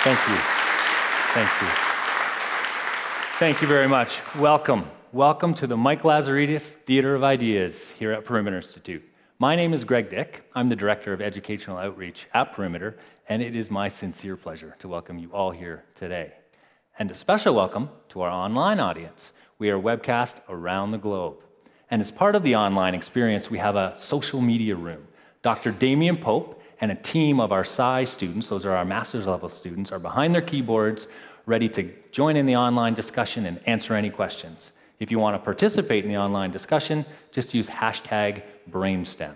Thank you. Thank you. Thank you very much. Welcome. Welcome to the Mike Lazaridis Theater of Ideas here at Perimeter Institute. My name is Greg Dick. I'm the Director of Educational Outreach at Perimeter, and it is my sincere pleasure to welcome you all here today. And a special welcome to our online audience. We are webcast around the globe. And as part of the online experience, we have a social media room. Dr. Damian Pope and a team of our Sci students, those are our master's level students, are behind their keyboards, ready to join in the online discussion and answer any questions. If you want to participate in the online discussion, just use hashtag #BrainsTEM.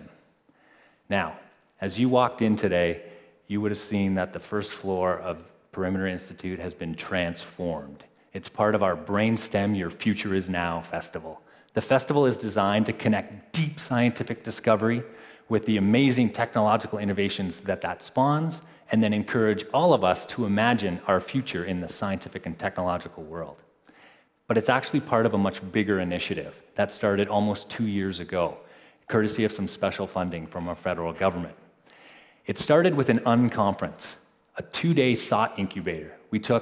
Now, as you walked in today, you would have seen that the first floor of Perimeter Institute has been transformed. It's part of our BrainsTEM Your Future Is Now festival. The festival is designed to connect deep scientific discovery with the amazing technological innovations that spawns, and then encourage all of us to imagine our future in the scientific and technological world. But it's actually part of a much bigger initiative that started almost 2 years ago, courtesy of some special funding from our federal government. It started with an unconference, a 2-day thought incubator.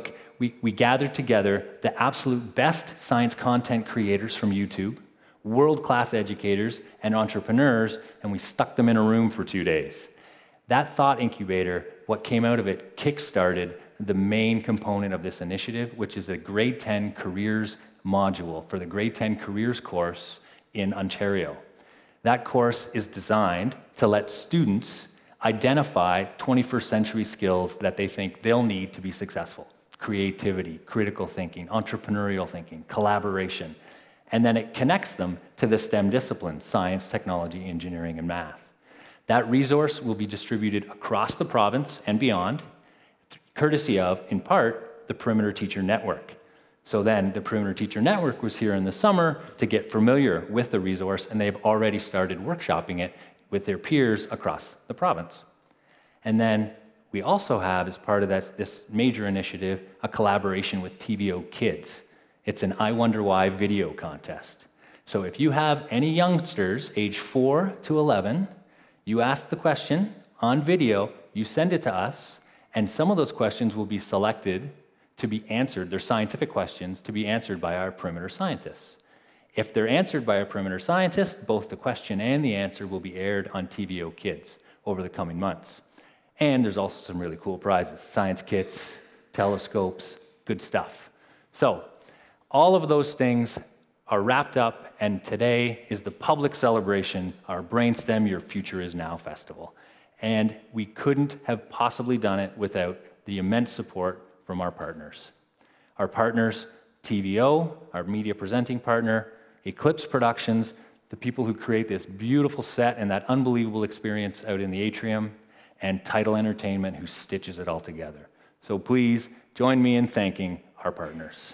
We gathered together the absolute best science content creators from YouTube, world-class educators and entrepreneurs, and we stuck them in a room for 2 days. That thought incubator, what came out of it, kick-started the main component of this initiative, which is a grade 10 careers module for the grade 10 careers course in Ontario. That course is designed to let students identify 21st century skills that they think they'll need to be successful. Creativity, critical thinking, entrepreneurial thinking, collaboration. And then it connects them to the STEM disciplines, science, technology, engineering, and math. That resource will be distributed across the province and beyond, courtesy of, in part, the Perimeter Teacher Network. So then the Perimeter Teacher Network was here in the summer to get familiar with the resource, and they've already started workshopping it with their peers across the province. And then we also have, as part of this major initiative, a collaboration with TVO Kids. It's an I Wonder Why video contest. So if you have any youngsters age 4 to 11, you ask the question on video, you send it to us, and some of those questions will be selected to be answered. They're scientific questions to be answered by our Perimeter scientists. If they're answered by a Perimeter scientist, both the question and the answer will be aired on TVO Kids over the coming months. And there's also some really cool prizes, science kits, telescopes, good stuff. So all of those things are wrapped up, and today is the public celebration, our BrainsTEM Your Future Is Now festival. And we couldn't have possibly done it without the immense support from our partners. Our partners, TVO, our media presenting partner, Eclipse Productions, the people who create this beautiful set and that unbelievable experience out in the atrium, and Tidal Entertainment, who stitches it all together. So please join me in thanking our partners.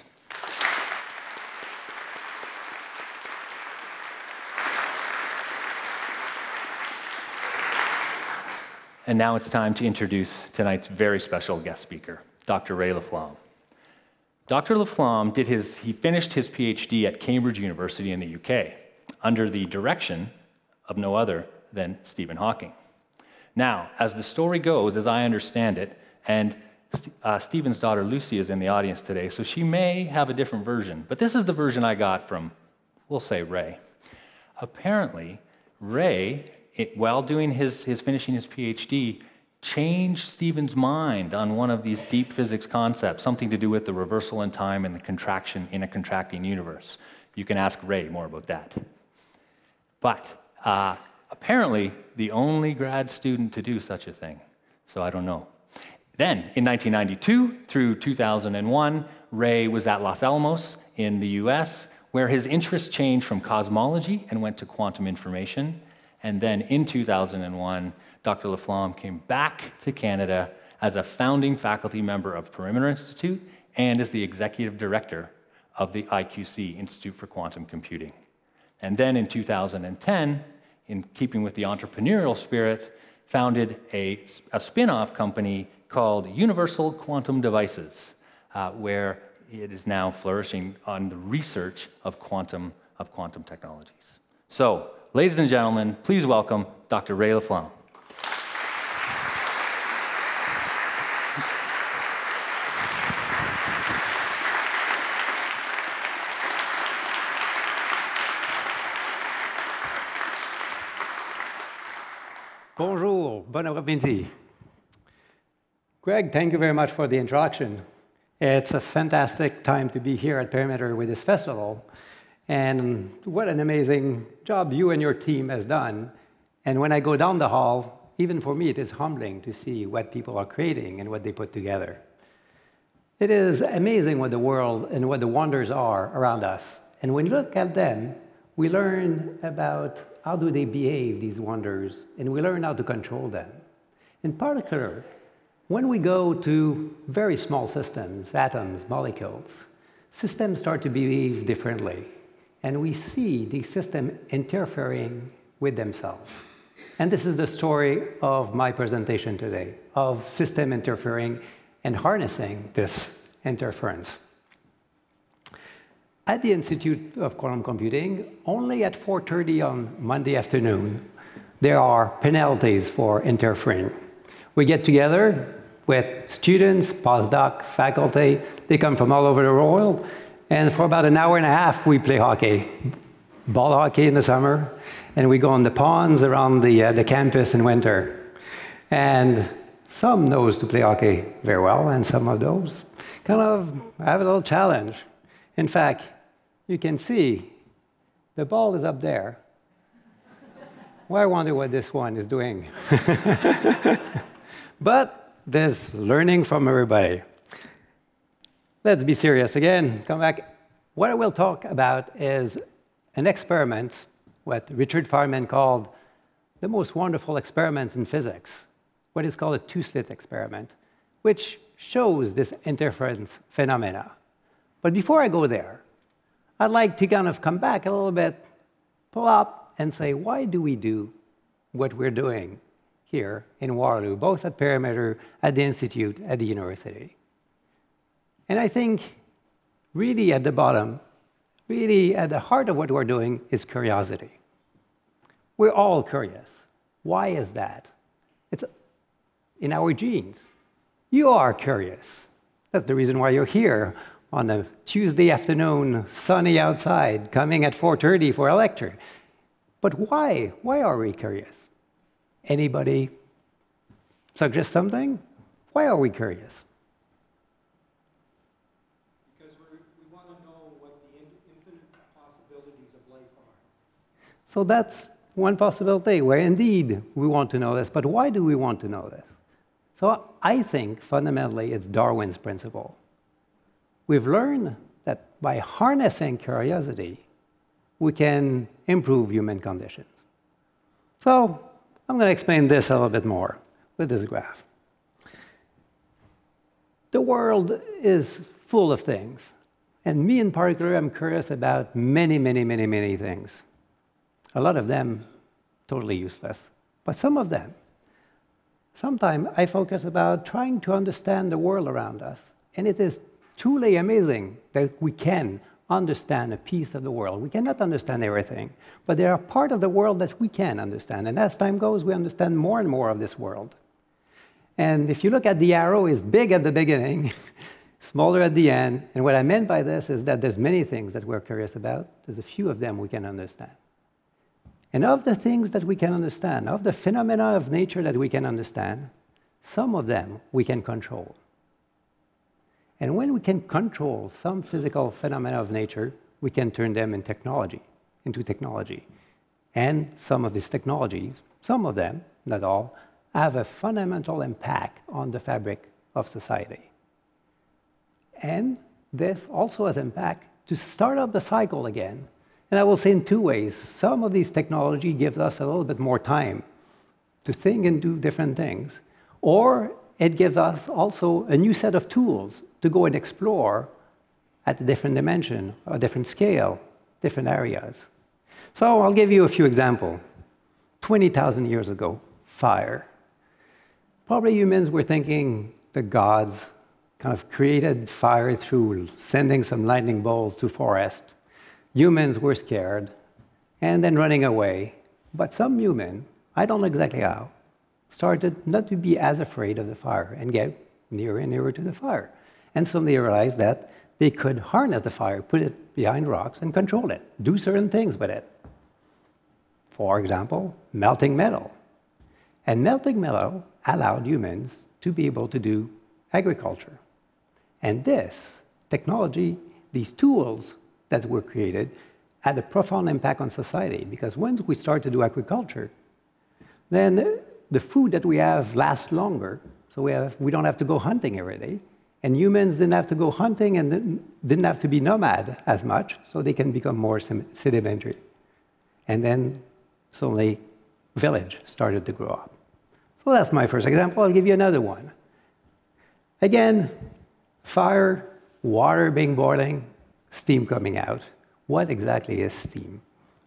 And now it's time to introduce tonight's very special guest speaker, Dr. Ray Laflamme. Dr. Laflamme he finished his PhD at Cambridge University in the UK under the direction of no other than Stephen Hawking. Now, as the story goes, as I understand it, and Stephen's daughter Lucy is in the audience today, so she may have a different version, but this is the version I got from, we'll say, Ray. Apparently, Ray, while doing finishing his PhD, changed Stephen's mind on one of these deep physics concepts, something to do with the reversal in time and the contraction in a contracting universe. You can ask Ray more about that. But apparently, the only grad student to do such a thing, so I don't know. Then, in 1992 through 2001, Ray was at Los Alamos in the US, where his interests changed from cosmology and went to quantum information. And then in 2001, Dr. Laflamme came back to Canada as a founding faculty member of Perimeter Institute and as the executive director of the IQC, Institute for Quantum Computing. And then in 2010, in keeping with the entrepreneurial spirit, founded a spin-off company called Universal Quantum Devices, where it is now flourishing on the research of quantum technologies. So, ladies and gentlemen, please welcome Dr. Ray Laflamme. Bonjour, bon après-midi. Greg, thank you very much for the introduction. It's a fantastic time to be here at Perimeter with this festival. And what an amazing job you and your team has done. And when I go down the hall, even for me, it is humbling to see what people are creating and what they put together. It is amazing what the world and what the wonders are around us. And when you look at them, we learn about how do they behave, these wonders, and we learn how to control them. In particular, when we go to very small systems, atoms, molecules, systems start to behave differently, and we see the system interfering with themselves. And this is the story of my presentation today, of system interfering and harnessing this interference. At the Institute of Quantum Computing, only at 4:30 on Monday afternoon, there are penalties for interfering. We get together with students, postdoc, faculty. They come from all over the world. And for about an hour and a half, we play hockey, ball hockey in the summer. And we go on the ponds around the campus in winter. And some knows to play hockey very well, and some of those kind of have a little challenge. In fact, you can see the ball is up there. Well, I wonder what this one is doing. But there's learning from everybody. Let's be serious again. Come back. What I will talk about is an experiment, what Richard Feynman called the most wonderful experiments in physics, what is called a two-slit experiment, which shows this interference phenomena. But before I go there, I'd like to kind of come back a little bit, pull up, and say, why do we do what we're doing here in Waterloo, both at Perimeter, at the Institute, at the university? And I think really at the bottom, really at the heart of what we're doing is curiosity. We're all curious. Why is that? It's in our genes. You are curious. That's the reason why you're here on a Tuesday afternoon, sunny outside, coming at 4:30 for a lecture. But why? Why are we curious? Anybody suggest something? Why are we curious? Because we want to know what the infinite possibilities of life are. So that's one possibility, where indeed we want to know this. But why do we want to know this? So I think fundamentally it's Darwin's principle. We've learned that by harnessing curiosity, we can improve human conditions. So I'm going to explain this a little bit more with this graph. The world is full of things. And me in particular, I'm curious about many, many, many, many things. A lot of them totally useless. But some of them, sometimes I focus about trying to understand the world around us. And it is truly amazing that we can understand a piece of the world. We cannot understand everything, but there are part of the world that we can understand. And as time goes, we understand more and more of this world. And if you look at the arrow, it's big at the beginning, smaller at the end. And what I meant by this is that there's many things that we're curious about. There's a few of them we can understand. And of the things that we can understand, of the phenomena of nature that we can understand, some of them we can control. And when we can control some physical phenomena of nature, we can turn them into technology. And some of these technologies, some of them, not all, have a fundamental impact on the fabric of society. And this also has impact to start up the cycle again. And I will say in two ways. Some of these technology gives us a little bit more time to think and do different things. Or it gives us also a new set of tools to go and explore at a different dimension, a different scale, different areas. So I'll give you a few examples. 20,000 years ago, fire. Probably humans were thinking the gods kind of created fire through sending some lightning bolts to forest. Humans were scared and then running away. But some human, I don't know exactly how, started not to be as afraid of the fire and get nearer and nearer to the fire. And so they realized that they could harness the fire, put it behind rocks, and control it, do certain things with it. For example, melting metal. And melting metal allowed humans to be able to do agriculture. And this technology, these tools that were created, had a profound impact on society, because once we start to do agriculture, then the food that we have lasts longer, so we don't have to go hunting every day, and humans didn't have to go hunting and didn't have to be nomad as much, so they can become more sedimentary. And then suddenly, village started to grow up. So that's my first example. I'll give you another one. Again, fire, water being boiling, steam coming out. What exactly is steam?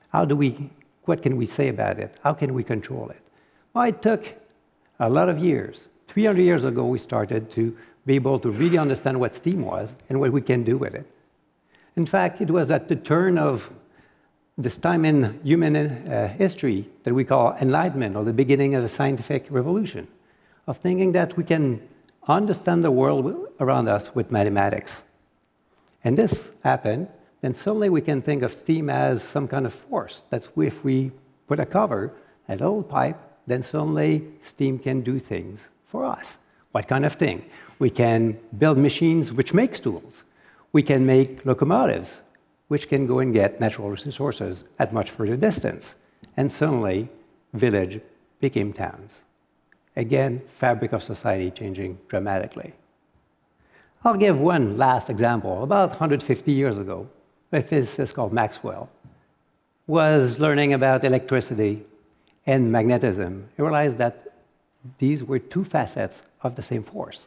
What can we say about it? How can we control it? Well, it took a lot of years. 300 years ago, we started to be able to really understand what steam was and what we can do with it. In fact, it was at the turn of this time in human history that we call enlightenment, or the beginning of a scientific revolution, of thinking that we can understand the world around us with mathematics. And this happened, then suddenly we can think of steam as some kind of force, that if we put a cover, a little pipe, then suddenly steam can do things for us. What kind of thing? We can build machines which make tools. We can make locomotives, which can go and get natural resources at much further distance. And suddenly, village became towns. Again, fabric of society changing dramatically. I'll give one last example. About 150 years ago, a physicist called Maxwell was learning about electricity and magnetism. He realized that these were two facets of the same force.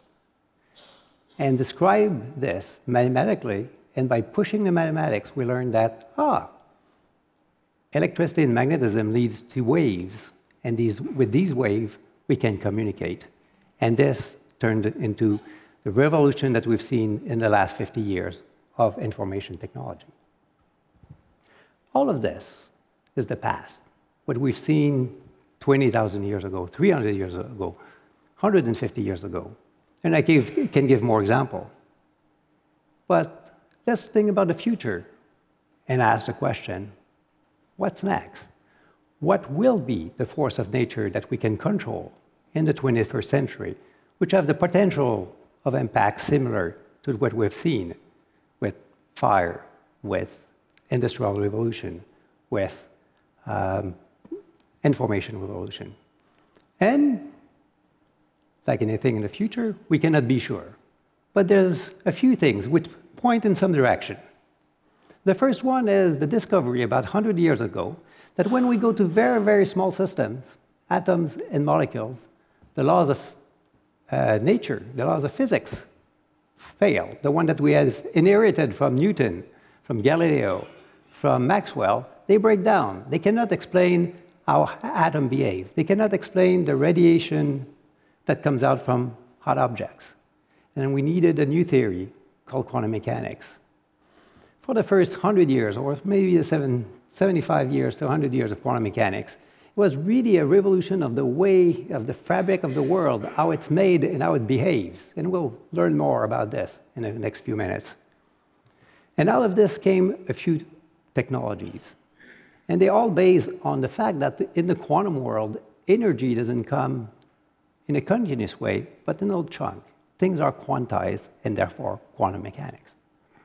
And described this mathematically, and by pushing the mathematics, we learned that, electricity and magnetism leads to waves, and with these waves, we can communicate. And this turned into the revolution that we've seen in the last 50 years of information technology. All of this is the past. What we've seen 20,000 years ago, 300 years ago, 150 years ago. And I can give more examples. But let's think about the future and ask the question, what's next? What will be the force of nature that we can control in the 21st century, which have the potential of impact similar to what we've seen with fire, with industrial revolution, with information revolution? And like anything in the future, we cannot be sure. But there's a few things which point in some direction. The first one is the discovery about 100 years ago that when we go to very, very small systems, atoms and molecules, the laws of nature, the laws of physics fail. The one that we have inherited from Newton, from Galileo, from Maxwell, they break down. They cannot explain how atoms behave. They cannot explain the radiation that comes out from hot objects. And we needed a new theory called quantum mechanics. For the first 100 years, or maybe the 75 years to 100 years of quantum mechanics, it was really a revolution of the way, of the fabric of the world, how it's made and how it behaves. And we'll learn more about this in the next few minutes. And out of this came a few technologies. And they all based on the fact that in the quantum world, energy doesn't come in a continuous way, but in a little chunk. Things are quantized, and therefore quantum mechanics.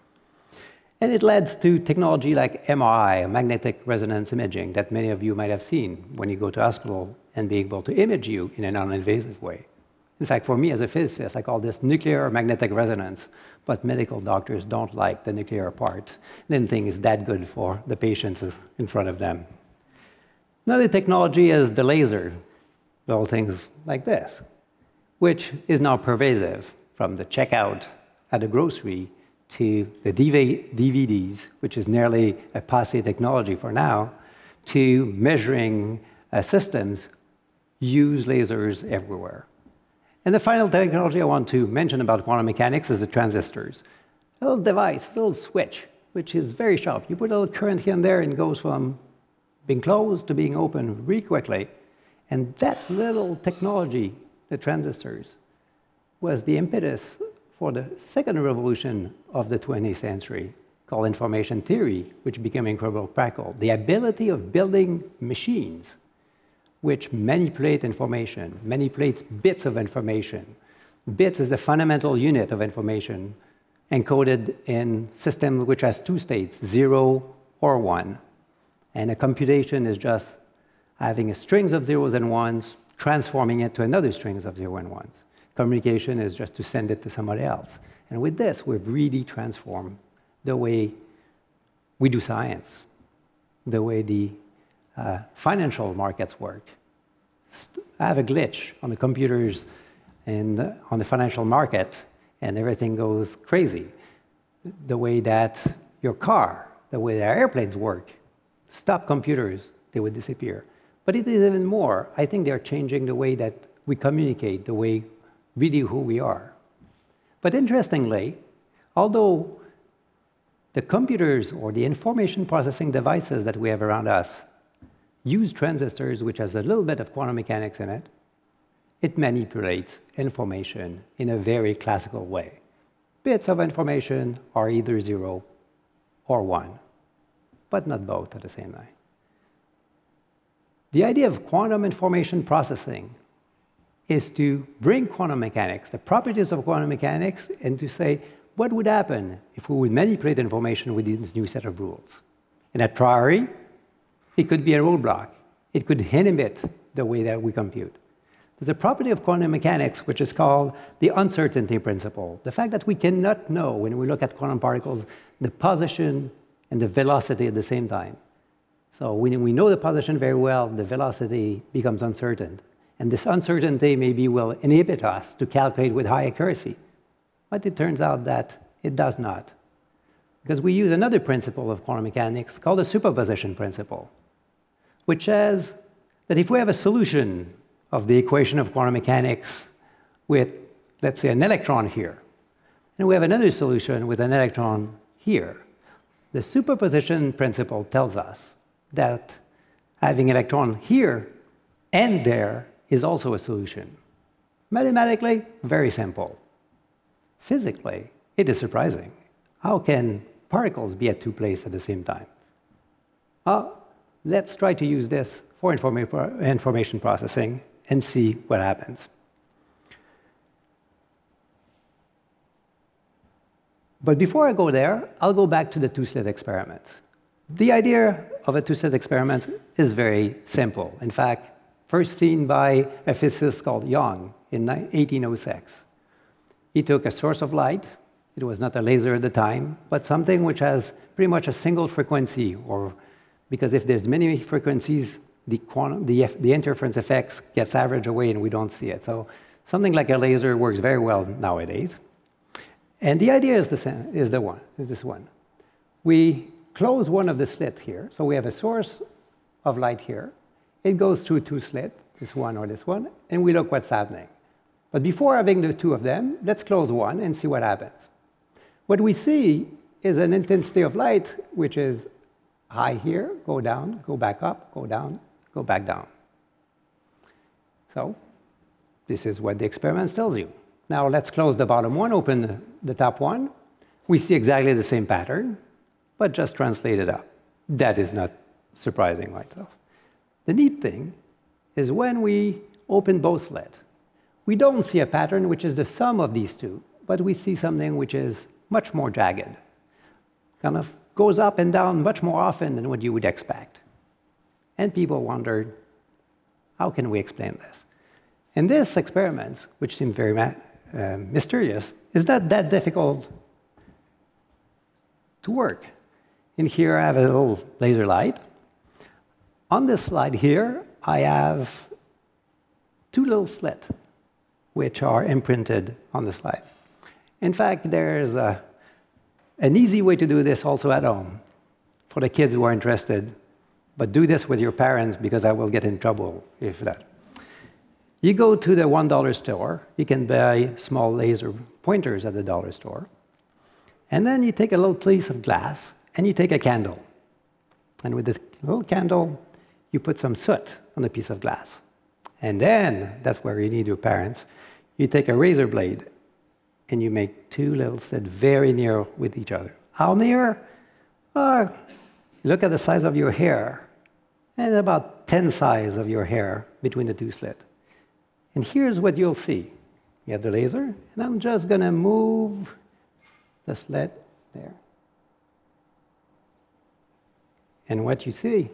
And it led to technology like MRI, magnetic resonance imaging, that many of you might have seen when you go to hospital and be able to image you in a non-invasive way. In fact, for me as a physicist, I call this nuclear magnetic resonance, but medical doctors don't like the nuclear part. They didn't think it's that good for the patients in front of them. Another technology is the laser, little things like this, which is now pervasive, from the checkout at the grocery to the DVDs, which is nearly a passe technology for now, to measuring systems, use lasers everywhere. And the final technology I want to mention about quantum mechanics is the transistors. A little device, a little switch, which is very sharp. You put a little current here and there, and it goes from being closed to being open really quickly. And that little technology, the transistors, was the impetus for the second revolution of the 20th century, called information theory, which became incredibly practical. The ability of building machines which manipulate information, manipulates bits of information. Bits is the fundamental unit of information encoded in systems which has two states, 0 or 1. And a computation is just having a strings of zeros and ones, transforming it to another strings of 0 and 1s. Communication is just to send it to somebody else. And with this, we've really transformed the way we do science, the way the financial markets work. I have a glitch on the computers and on the financial market, and everything goes crazy. The way that your car, the way that airplanes work, stop computers, they would disappear. But it is even more. I think they're changing the way that we communicate, the way really who we are. But interestingly, although the computers or the information processing devices that we have around us use transistors, which has a little bit of quantum mechanics in it, it manipulates information in a very classical way. Bits of information are either 0 or 1, but not both at the same time. The idea of quantum information processing is to bring quantum mechanics, the properties of quantum mechanics, and to say, what would happen if we would manipulate information with this new set of rules? And a priori, it could be a roadblock. It could inhibit the way that we compute. There's a property of quantum mechanics which is called the uncertainty principle. The fact that we cannot know, when we look at quantum particles, the position and the velocity at the same time. So when we know the position very well, the velocity becomes uncertain. And this uncertainty maybe will inhibit us to calculate with high accuracy. But it turns out that it does not. Because we use another principle of quantum mechanics called the superposition principle, which says that if we have a solution of the equation of quantum mechanics with, let's say, an electron here, and we have another solution with an electron here, the superposition principle tells us that having an electron here and there is also a solution. Mathematically, very simple. Physically, it is surprising. How can particles be at two places at the same time? Let's try to use this for information processing and see what happens. But before I go there, I'll go back to the two-slit experiment. The idea of a two-slit experiment is very simple. In fact, first seen by a physicist called Young in 1806. He took a source of light. It was not a laser at the time, but something which has pretty much a single frequency, or because if there's many frequencies, the interference effects gets averaged away and we don't see it. So something like a laser works very well nowadays. And the idea is this one. We close one of the slits here. So we have a source of light here. It goes through two slits, this one or this one, and we look what's happening. But before having the two of them, let's close one and see what happens. What we see is an intensity of light, which is high here, go down, go back up, go down, go back down. So this is what the experiment tells you. Now let's close the bottom one, open the top one. We see exactly the same pattern, but just translate it up. That is not surprising by itself. The neat thing is when we open both slits, we don't see a pattern which is the sum of these two, but we see something which is much more jagged. Kind of goes up and down much more often than what you would expect. And people wondered, how can we explain this? And this experiment, which seemed very mysterious, is not that difficult to work. In here, I have a little laser light. On this slide here, I have two little slits, which are imprinted on the slide. In fact, there's an easy way to do this also at home for the kids who are interested, but do this with your parents because I will get in trouble if that. You go to the $1 store, you can buy small laser pointers at the dollar store, and then you take a little piece of glass and you take a candle. And with the little candle, you put some soot on the piece of glass. And then, that's where you need your parents, you take a razor blade and you make two little slits very near with each other. How near? Look at the size of your hair and about 10 size of your hair between the two slits. And here's what you'll see. You have the laser, and I'm just going to move the slit there. And what you see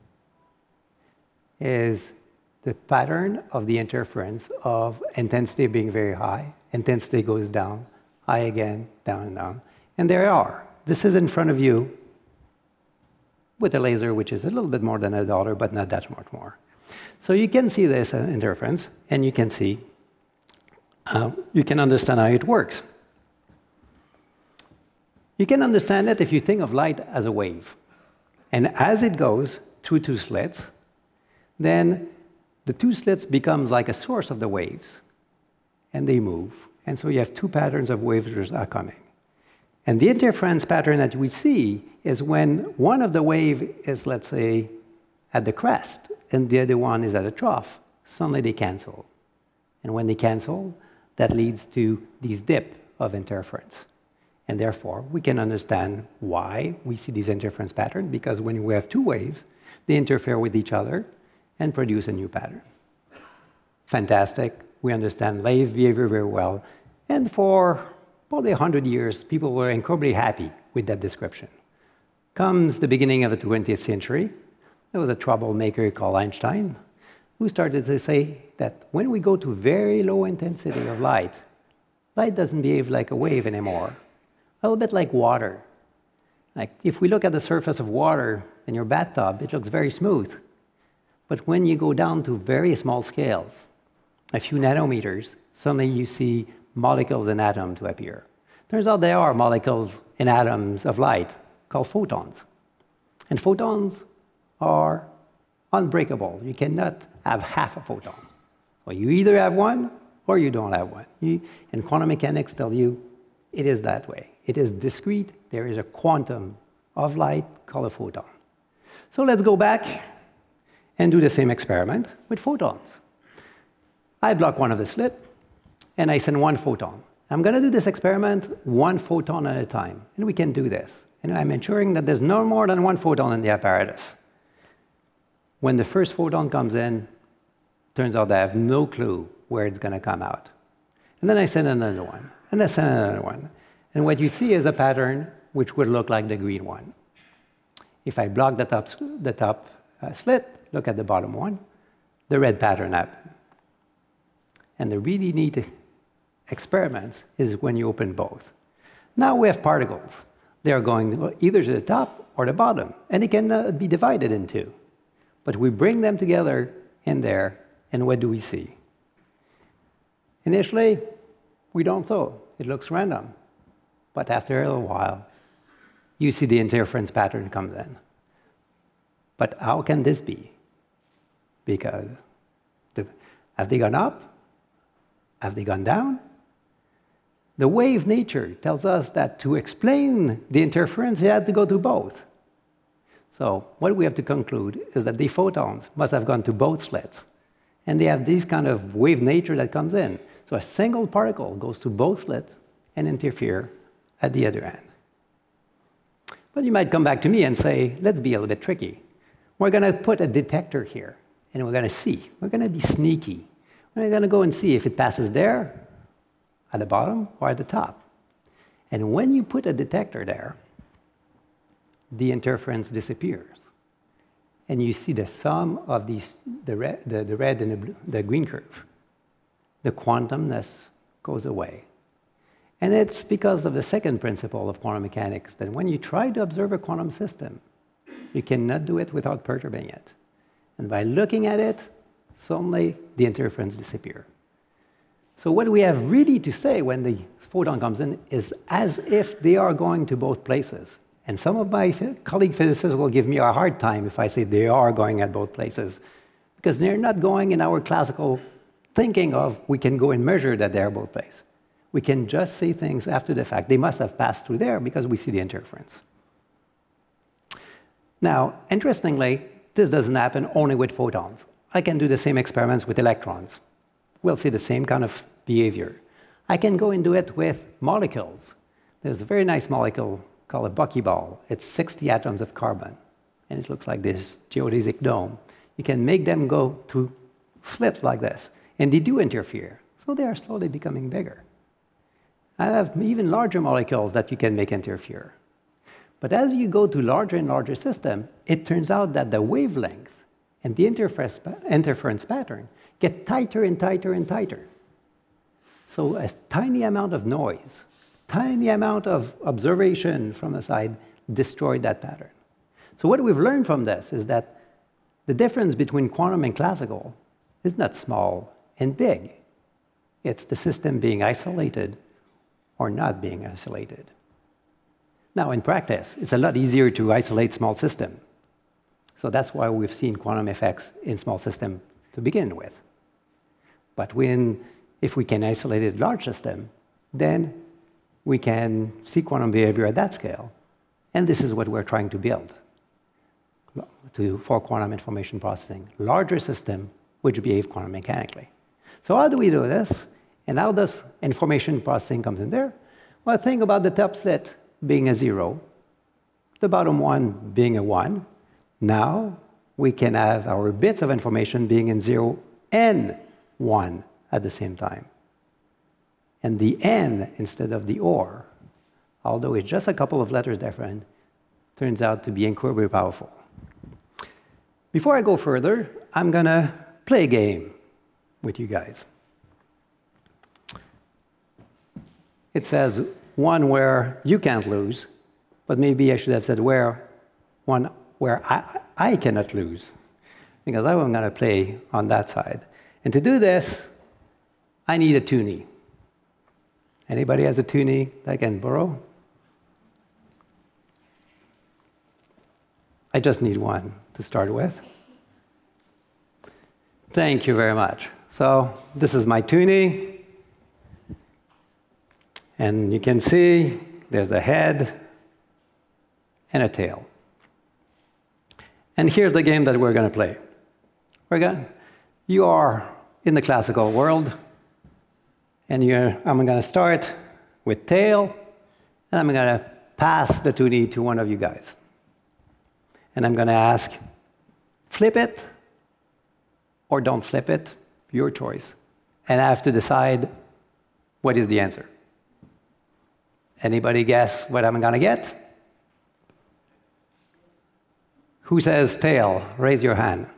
is the pattern of the interference of intensity being very high. Intensity goes down, high again, down and down. And there you are. This is in front of you with a laser, which is a little bit more than $1, but not that much more. So you can see this interference, and you can see, you can understand how it works. You can understand it if you think of light as a wave. And as it goes through two slits, then the two slits becomes like a source of the waves, and they move. And so you have two patterns of waves that are coming. And the interference pattern that we see is when one of the wave is, let's say, at the crest, and the other one is at a trough. Suddenly they cancel. And when they cancel, that leads to this dip of interference. And therefore, we can understand why we see this interference pattern, because when we have two waves, they interfere with each other and produce a new pattern. Fantastic. We understand wave behavior very well. And for probably 100 years, people were incredibly happy with that description. Comes the beginning of the 20th century, there was a troublemaker called Einstein, who started to say that when we go to very low intensity of light, light doesn't behave like a wave anymore. A little bit like water. Like if we look at the surface of water in your bathtub, it looks very smooth. But when you go down to very small scales, a few nanometers, suddenly you see molecules and atoms to appear. Turns out there are molecules and atoms of light called photons. And photons are unbreakable. You cannot have half a photon. So you either have one or you don't have one. And quantum mechanics tell you it is that way. It is discrete. There is a quantum of light called a photon. So let's go back and do the same experiment with photons. I block one of the slits, and I send one photon. I'm going to do this experiment one photon at a time, and we can do this. And I'm ensuring that there's no more than one photon in the apparatus. When the first photon comes in, turns out I have no clue where it's going to come out. And then I send another one, and I send another one. And what you see is a pattern which would look like the green one. If I block the top slit, look at the bottom one, the red pattern happens. And the really neat experiments is when you open both. Now we have particles. They are going either to the top or the bottom, and they can be divided in two. But we bring them together in there, and what do we see? Initially, we don't know. It looks random. But after a little while, you see the interference pattern comes in. But how can this be? Because have they gone up? Have they gone down? The wave nature tells us that to explain the interference, you had to go to both. So what we have to conclude is that the photons must have gone to both slits. And they have this kind of wave nature that comes in. So a single particle goes to both slits and interfere at the other end. But you might come back to me and say, let's be a little bit tricky. We're going to put a detector here, and we're going to see. We're going to be sneaky. We're going to go and see if it passes there, at the bottom, or at the top. And when you put a detector there, the interference disappears. And you see the sum of these, the red and the blue, the green curve. The quantumness goes away. And it's because of the second principle of quantum mechanics, that when you try to observe a quantum system, you cannot do it without perturbing it. And by looking at it, suddenly the interference disappears. So what we have really to say when the photon comes in is as if they are going to both places. And some of my colleague physicists will give me a hard time if I say they are going at both places, because they're not going in our classical thinking of we can go and measure that they're both places. We can just see things after the fact. They must have passed through there because we see the interference. Now, interestingly, this doesn't happen only with photons. I can do the same experiments with electrons. We'll see the same kind of behavior. I can go and do it with molecules. There's a very nice molecule called a buckyball. It's 60 atoms of carbon. and it looks like this geodesic dome. You can make them go through slits like this, and they do interfere. So they are slowly becoming bigger. I have even larger molecules that you can make interfere. But as you go to larger and larger system, it turns out that the wavelength and the interference pattern get tighter and tighter and tighter. So a tiny amount of noise, tiny amount of observation from the side destroyed that pattern. So what we've learned from this is that the difference between quantum and classical is not small and big. It's the system being isolated or not being isolated. Now, in practice, it's a lot easier to isolate small systems. So that's why we've seen quantum effects in small systems to begin with. But if we can isolate a large system, then we can see quantum behavior at that scale. And this is what we're trying to build for quantum information processing. Larger system which behave quantum mechanically. So how do we do this? And how does information processing comes in there? Well, think about the top slit being a 0, the bottom one being a 1. Now we can have our bits of information being in 0 and 1 at the same time. And the N instead of the OR, although it's just a couple of letters different, turns out to be incredibly powerful. Before I go further, I'm going to play a game with you guys. It says one where you can't lose, but maybe I should have said one where I cannot lose, because I'm going to play on that side. And to do this, I need a toonie. Anybody has a toonie that I can borrow? I just need one to start with. Thank you very much. So this is my toonie. And you can see there's a head and a tail. And here's the game that we're going to play. You are in the classical world, and I'm going to start with tail, and I'm going to pass the toonie to one of you guys. And I'm going to ask, flip it or don't flip it, your choice. And I have to decide what is the answer. Anybody guess what I'm going to get? Who says tail? Raise your hand.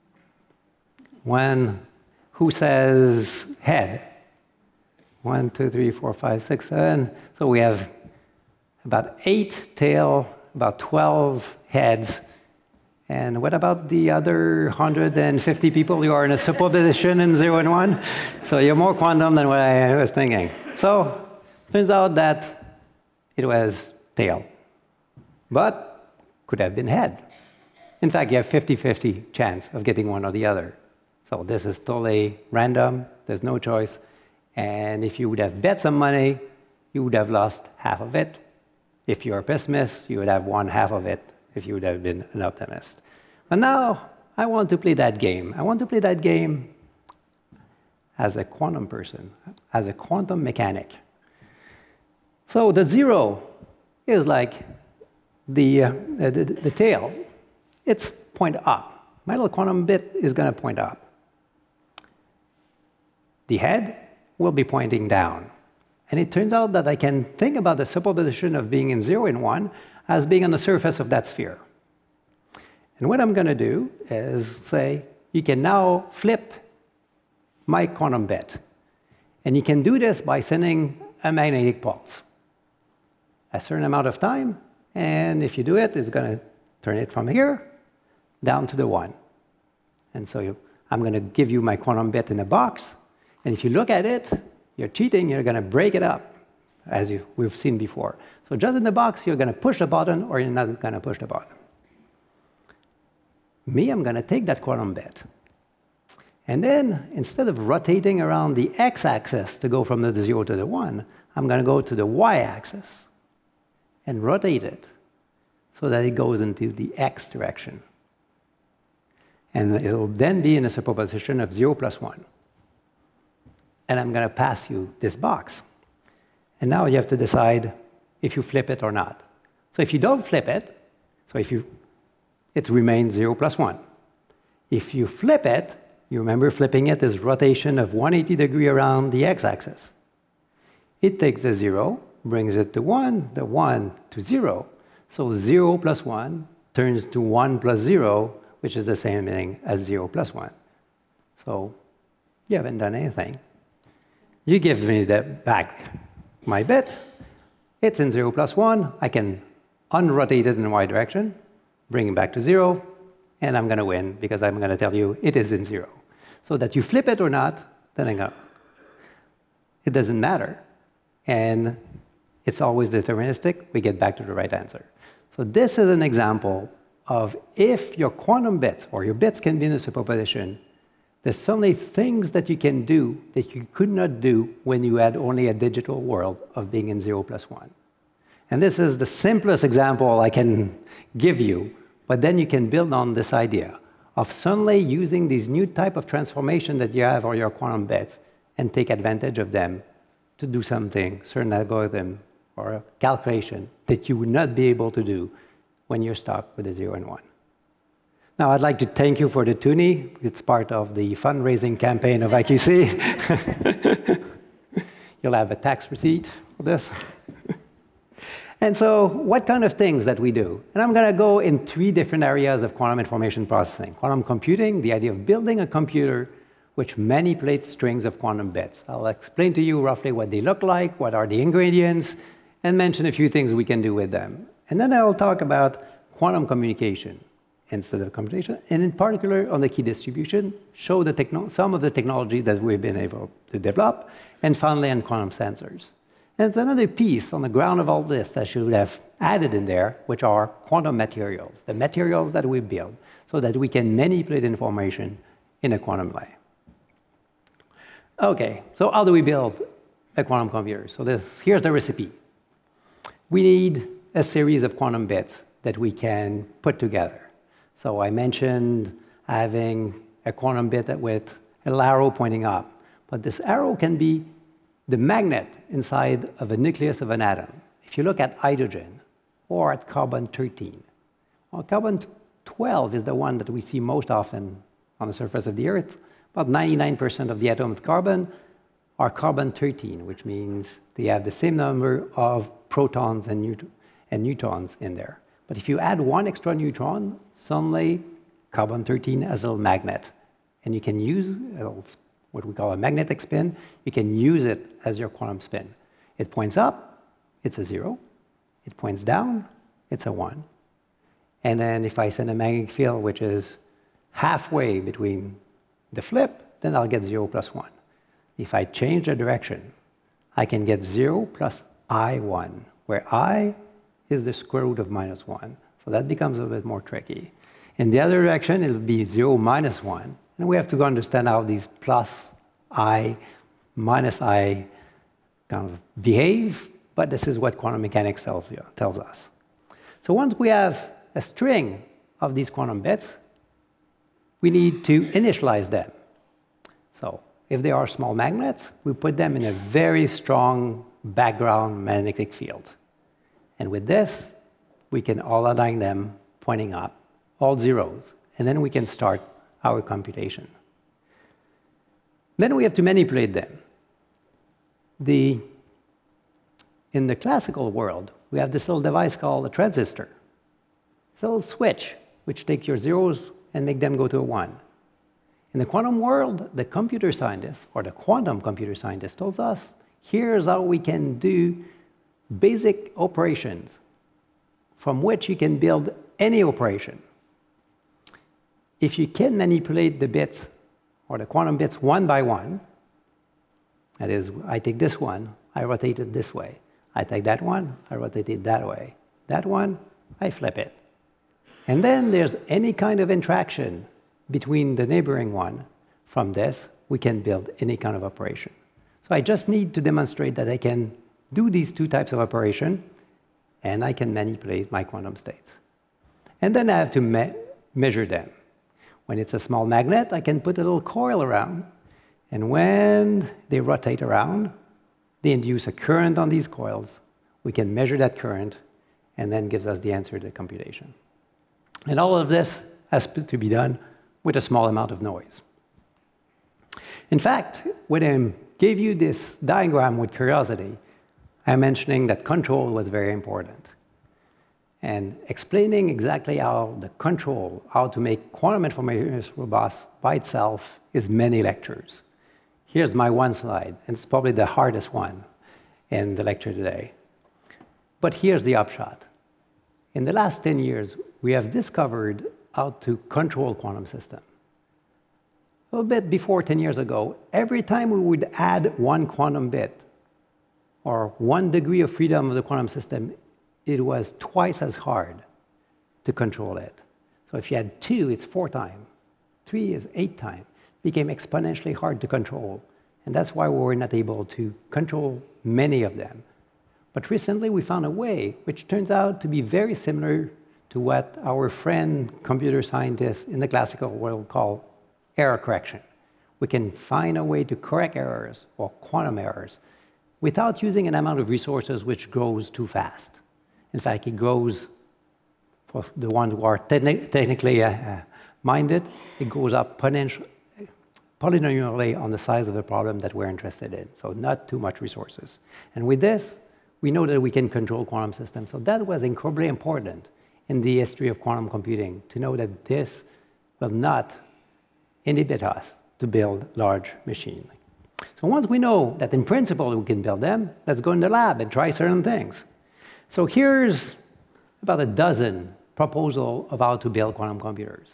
One. Who says head? 1, 2, 3, 4, 5, 6, 7. So we have about 8 tail, about 12 heads. And what about the other 150 people who are in a superposition in 0 and 1? So you're more quantum than what I was thinking. So turns out that it was tail, but could have been head. In fact, you have 50-50 chance of getting one or the other. So this is totally random. There's no choice. And if you would have bet some money, you would have lost half of it. If you're a pessimist, you would have won half of it if you would have been an optimist. But now, I want to play that game. I want to play that game as a quantum person, as a quantum mechanic. So the 0 is like the tail. It's point up. My little quantum bit is going to point up. The head will be pointing down. And it turns out that I can think about the superposition of being in 0 and 1 as being on the surface of that sphere. And what I'm going to do is say, you can now flip my quantum bit. And you can do this by sending a magnetic pulse. A certain amount of time, and if you do it, it's going to turn it from here down to the 1. And so I'm going to give you my quantum bit in a box, and if you look at it, you're cheating, you're going to break it up, as we've seen before. So just in the box, you're going to push the button, or you're not going to push the button. Me, I'm going to take that quantum bit. And then, instead of rotating around the x-axis to go from the 0 to the 1, I'm going to go to the y-axis and rotate it so that it goes into the x direction. And it'll then be in a superposition of 0 plus 1. And I'm going to pass you this box. And now you have to decide if you flip it or not. So if you don't flip it, so if you it remains 0 plus 1. If you flip it, you remember flipping it is rotation of 180 degrees around the x-axis. It takes the 0, brings it to 1, the 1 to 0. So 0 plus 1 turns to 1 plus 0, which is the same thing as 0 plus 1. So you haven't done anything. You give me back my bit. It's in 0 plus 1. I can unrotate it in the y direction, bring it back to 0, and I'm going to win because I'm going to tell you it is in 0. So that you flip it or not, then I go. It doesn't matter. And it's always deterministic. We get back to the right answer. So this is an example of if your quantum bits or your bits can be in a superposition, there's suddenly things that you can do that you could not do when you had only a digital world of being in 0 plus 1. And this is the simplest example I can give you, but then you can build on this idea of suddenly using these new type of transformation that you have on your quantum bits and take advantage of them to do something, certain algorithm or a calculation that you would not be able to do when you're stuck with a 0 and 1. Now, I'd like to thank you for the Toonie. It's part of the fundraising campaign of IQC. You'll have a tax receipt for this. And so what kind of things that we do? And I'm going to go in 3 different areas of quantum information processing. Quantum computing, the idea of building a computer which manipulates strings of quantum bits. I'll explain to you roughly what they look like, what are the ingredients, and mention a few things we can do with them. And then I'll talk about quantum communication instead of computation, and in particular on the key distribution, show some of the technology that we've been able to develop, and finally on quantum sensors. And it's another piece on the ground of all this that I should have added in there, which are quantum materials, the materials that we build, so that we can manipulate information in a quantum way. Okay, so how do we build a quantum computer? So here's the recipe. We need a series of quantum bits that we can put together. So I mentioned having a quantum bit with a little arrow pointing up, but this arrow can be the magnet inside of a nucleus of an atom. If you look at hydrogen or at carbon-13, well, carbon-12 is the one that we see most often on the surface of the Earth. About 99% of the atoms of carbon are carbon-13, which means they have the same number of protons and neutrons in there. But if you add 1 extra neutron, suddenly carbon-13 has a little magnet. And you can use what we call a magnetic spin. You can use it as your quantum spin. It points up, it's a 0. It points down, it's a 1. And then if I send a magnetic field which is halfway between the flip, then I'll get 0 plus 1. If I change the direction, I can get 0 plus I1, where I is the square root of minus 1. So that becomes a bit more tricky. In the other direction, it'll be 0 minus 1. And we have to understand how these plus I, minus I kind of behave, but this is what quantum mechanics tells us. So once we have a string of these quantum bits, we need to initialize them. So if they are small magnets, we put them in a very strong background magnetic field. And with this, we can all align them pointing up, all zeros, and then we can start our computation. Then we have to manipulate them. In the classical world, we have this little device called a transistor. It's a little switch, which takes your zeros and make them go to a 1. In the quantum world, the computer scientist, or the quantum computer scientist, tells us, here's how we can do basic operations from which you can build any operation. If you can manipulate the bits, or the quantum bits one by one, that is, I take this one, I rotate it this way. I take that one, I rotate it that way. That one, I flip it. And then there's any kind of interaction between the neighboring one. From this, we can build any kind of operation. So I just need to demonstrate that I can do these 2 types of operation, and I can manipulate my quantum states. And then I have to measure them. When it's a small magnet, I can put a little coil around, and when they rotate around, they induce a current on these coils. We can measure that current, and then gives us the answer to the computation. And all of this has to be done with a small amount of noise. In fact, when I gave you this diagram with curiosity, I'm mentioning that control was very important. And explaining exactly how the control, how to make quantum information robust by itself is many lectures. Here's my one slide, and it's probably the hardest one in the lecture today. But here's the upshot. In the last 10 years, we have discovered how to control quantum systems. A little bit before 10 years ago, every time we would add one quantum bit or 1 degree of freedom of the quantum system, it was twice as hard to control it. So if you had 2, it's 4 times. 3 is 8 times. It became exponentially hard to control. And that's why we were not able to control many of them. But recently we found a way which turns out to be very similar to what our friend computer scientists in the classical world call error correction. We can find a way to correct errors or quantum errors without using an amount of resources which grows too fast. In fact, it grows, for the ones who are technically minded, it goes up polynomially on the size of the problem that we're interested in, so not too much resources. And with this, we know that we can control quantum systems. So that was incredibly important in the history of quantum computing, to know that this will not inhibit us to build large machines. So once we know that in principle we can build them, let's go in the lab and try certain things. So here's about a dozen proposals of how to build quantum computers.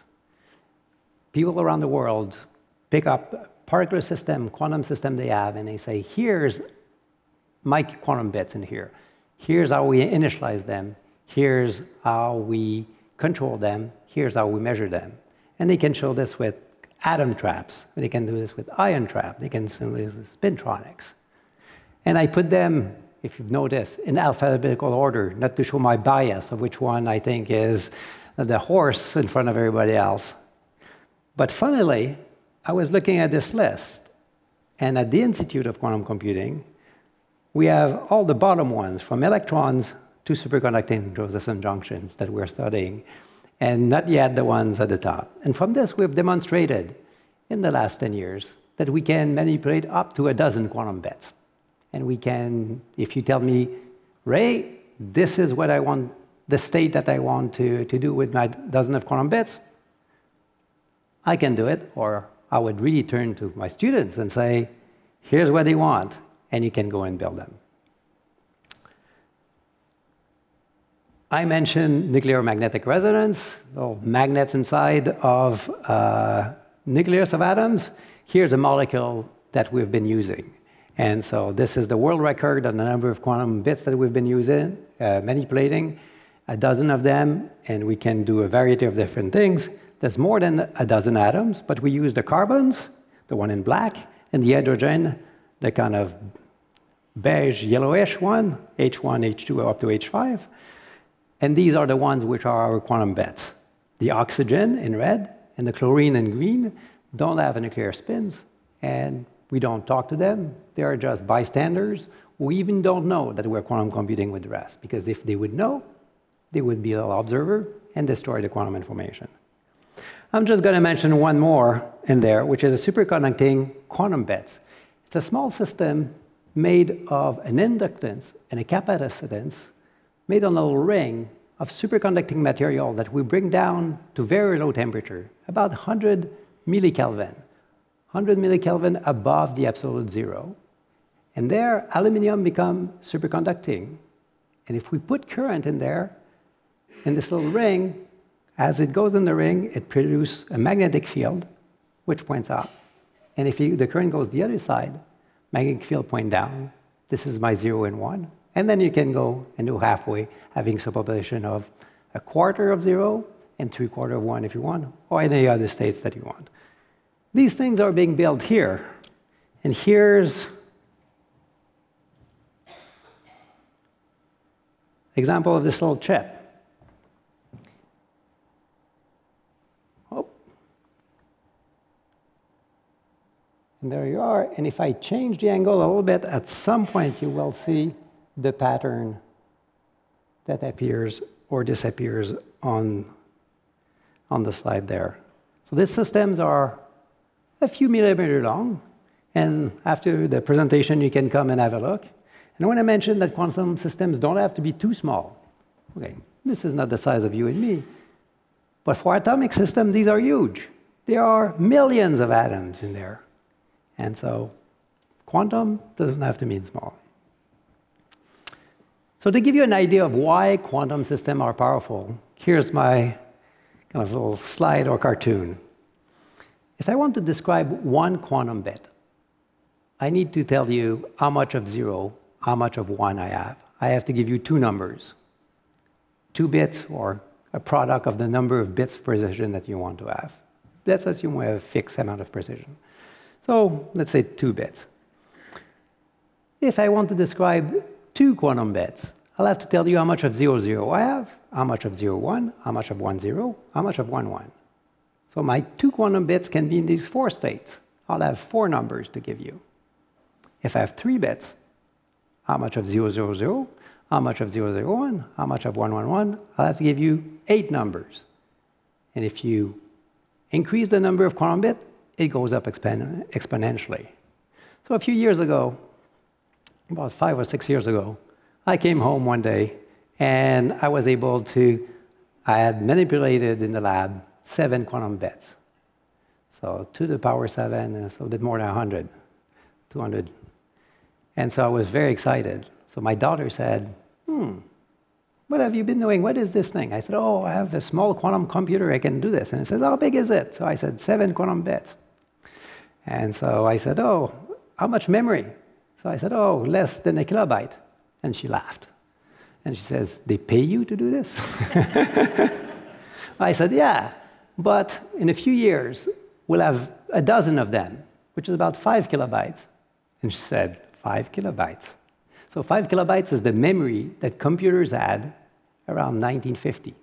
People around the world pick up a particular system, quantum system they have, and they say, here's my quantum bits in here. Here's how we initialize them. Here's how we control them. Here's how we measure them. And they can show this with atom traps. They can do this with ion trap. They can do this with spintronics. And I put them, if you've noticed, in alphabetical order, not to show my bias of which one I think is the horse in front of everybody else. But funnily, I was looking at this list, and at the Institute of Quantum Computing, we have all the bottom ones, from electrons to superconducting Josephson junctions that we're studying, and not yet the ones at the top. And from this, we've demonstrated in the last 10 years that we can manipulate up to a dozen quantum bits. And we can, if you tell me, Ray, this is what I want, the state that I want to do with my dozen of quantum bits, I can do it. Or I would really turn to my students and say, here's what they want, and you can go and build them. I mentioned nuclear magnetic resonance, little magnets inside of nucleus of atoms. Here's a molecule that we've been using. And so this is the world record on the number of quantum bits that we've been using, manipulating, a dozen of them, and we can do a variety of different things. There's more than a dozen atoms, but we use the carbons, the one in black, and the hydrogen, the kind of beige, yellowish one, H1, H2, up to H5. And these are the ones which are our quantum bits. The oxygen in red and the chlorine in green don't have nuclear spins, and we don't talk to them. They are just bystanders who even don't know that we're quantum computing with the rest, because if they would know, they would be a little observer and destroy the quantum information. I'm just going to mention one more in there, which is a superconducting quantum bits. It's a small system made of an inductance and a capacitance made on a little ring of superconducting material that we bring down to very low temperature, about 100 millikelvin. 100 millikelvin above the absolute zero. And there, aluminum becomes superconducting. And if we put current in there, in this little ring, as it goes in the ring, it produces a magnetic field, which points up. And if the current goes the other side, magnetic field point down. This is my 0 and 1. And then you can go and do halfway, having superpopulation of 1/4 of 0 and 3/4 of 1 if you want, or any other states that you want. These things are being built here. And here's example of this little chip. Oh. And there you are. And if I change the angle a little bit, at some point you will see the pattern that appears or disappears on on the slide there. So these systems are a few millimeters long, and after the presentation, you can come and have a look. And I want to mention that quantum systems don't have to be too small. Okay, this is not the size of you and me, but for atomic systems, these are huge. There are millions of atoms in there. And so quantum doesn't have to mean small. So to give you an idea of why quantum systems are powerful, here's my kind of little slide or cartoon. If I want to describe one quantum bit, I need to tell you how much of 0, how much of 1 I have. I have to give you two numbers, 2 bits or a product of the number of bits of precision that you want to have. Let's assume we have a fixed amount of precision. So let's say 2 bits. If I want to describe 2 quantum bits, I'll have to tell you how much of 0, 0 I have, how much of 0, 1, how much of 1, 0, how much of 1, 1. So my 2 quantum bits can be in these 4 states. I'll have 4 numbers to give you. If I have 3 bits, how much of 0, 0, 0, how much of 0, 0, 1, how much of 1, 1, 1, I'll have to give you 8 numbers. And if you increase the number of quantum bits, it goes up exponentially. So a few years ago, about 5 or 6 years ago, I came home one day and I was able to, I had manipulated in the lab 7 quantum bits. So 2 to the power 7 is a bit more than 100, 200. And so I was very excited. So my daughter said, what have you been doing? What is this thing? I said, oh, I have a small quantum computer. I can do this. And it says, how big is it? So I said, 7 quantum bits. And so I said, oh, how much memory? So I said, oh, less than a kilobyte. And she laughed. And she says, they pay you to do this? I said, yeah, but in a few years, we'll have a dozen of them, which is about 5 kilobytes. And she said, 5 kilobytes. So 5 kilobytes is the memory that computers had around 1950.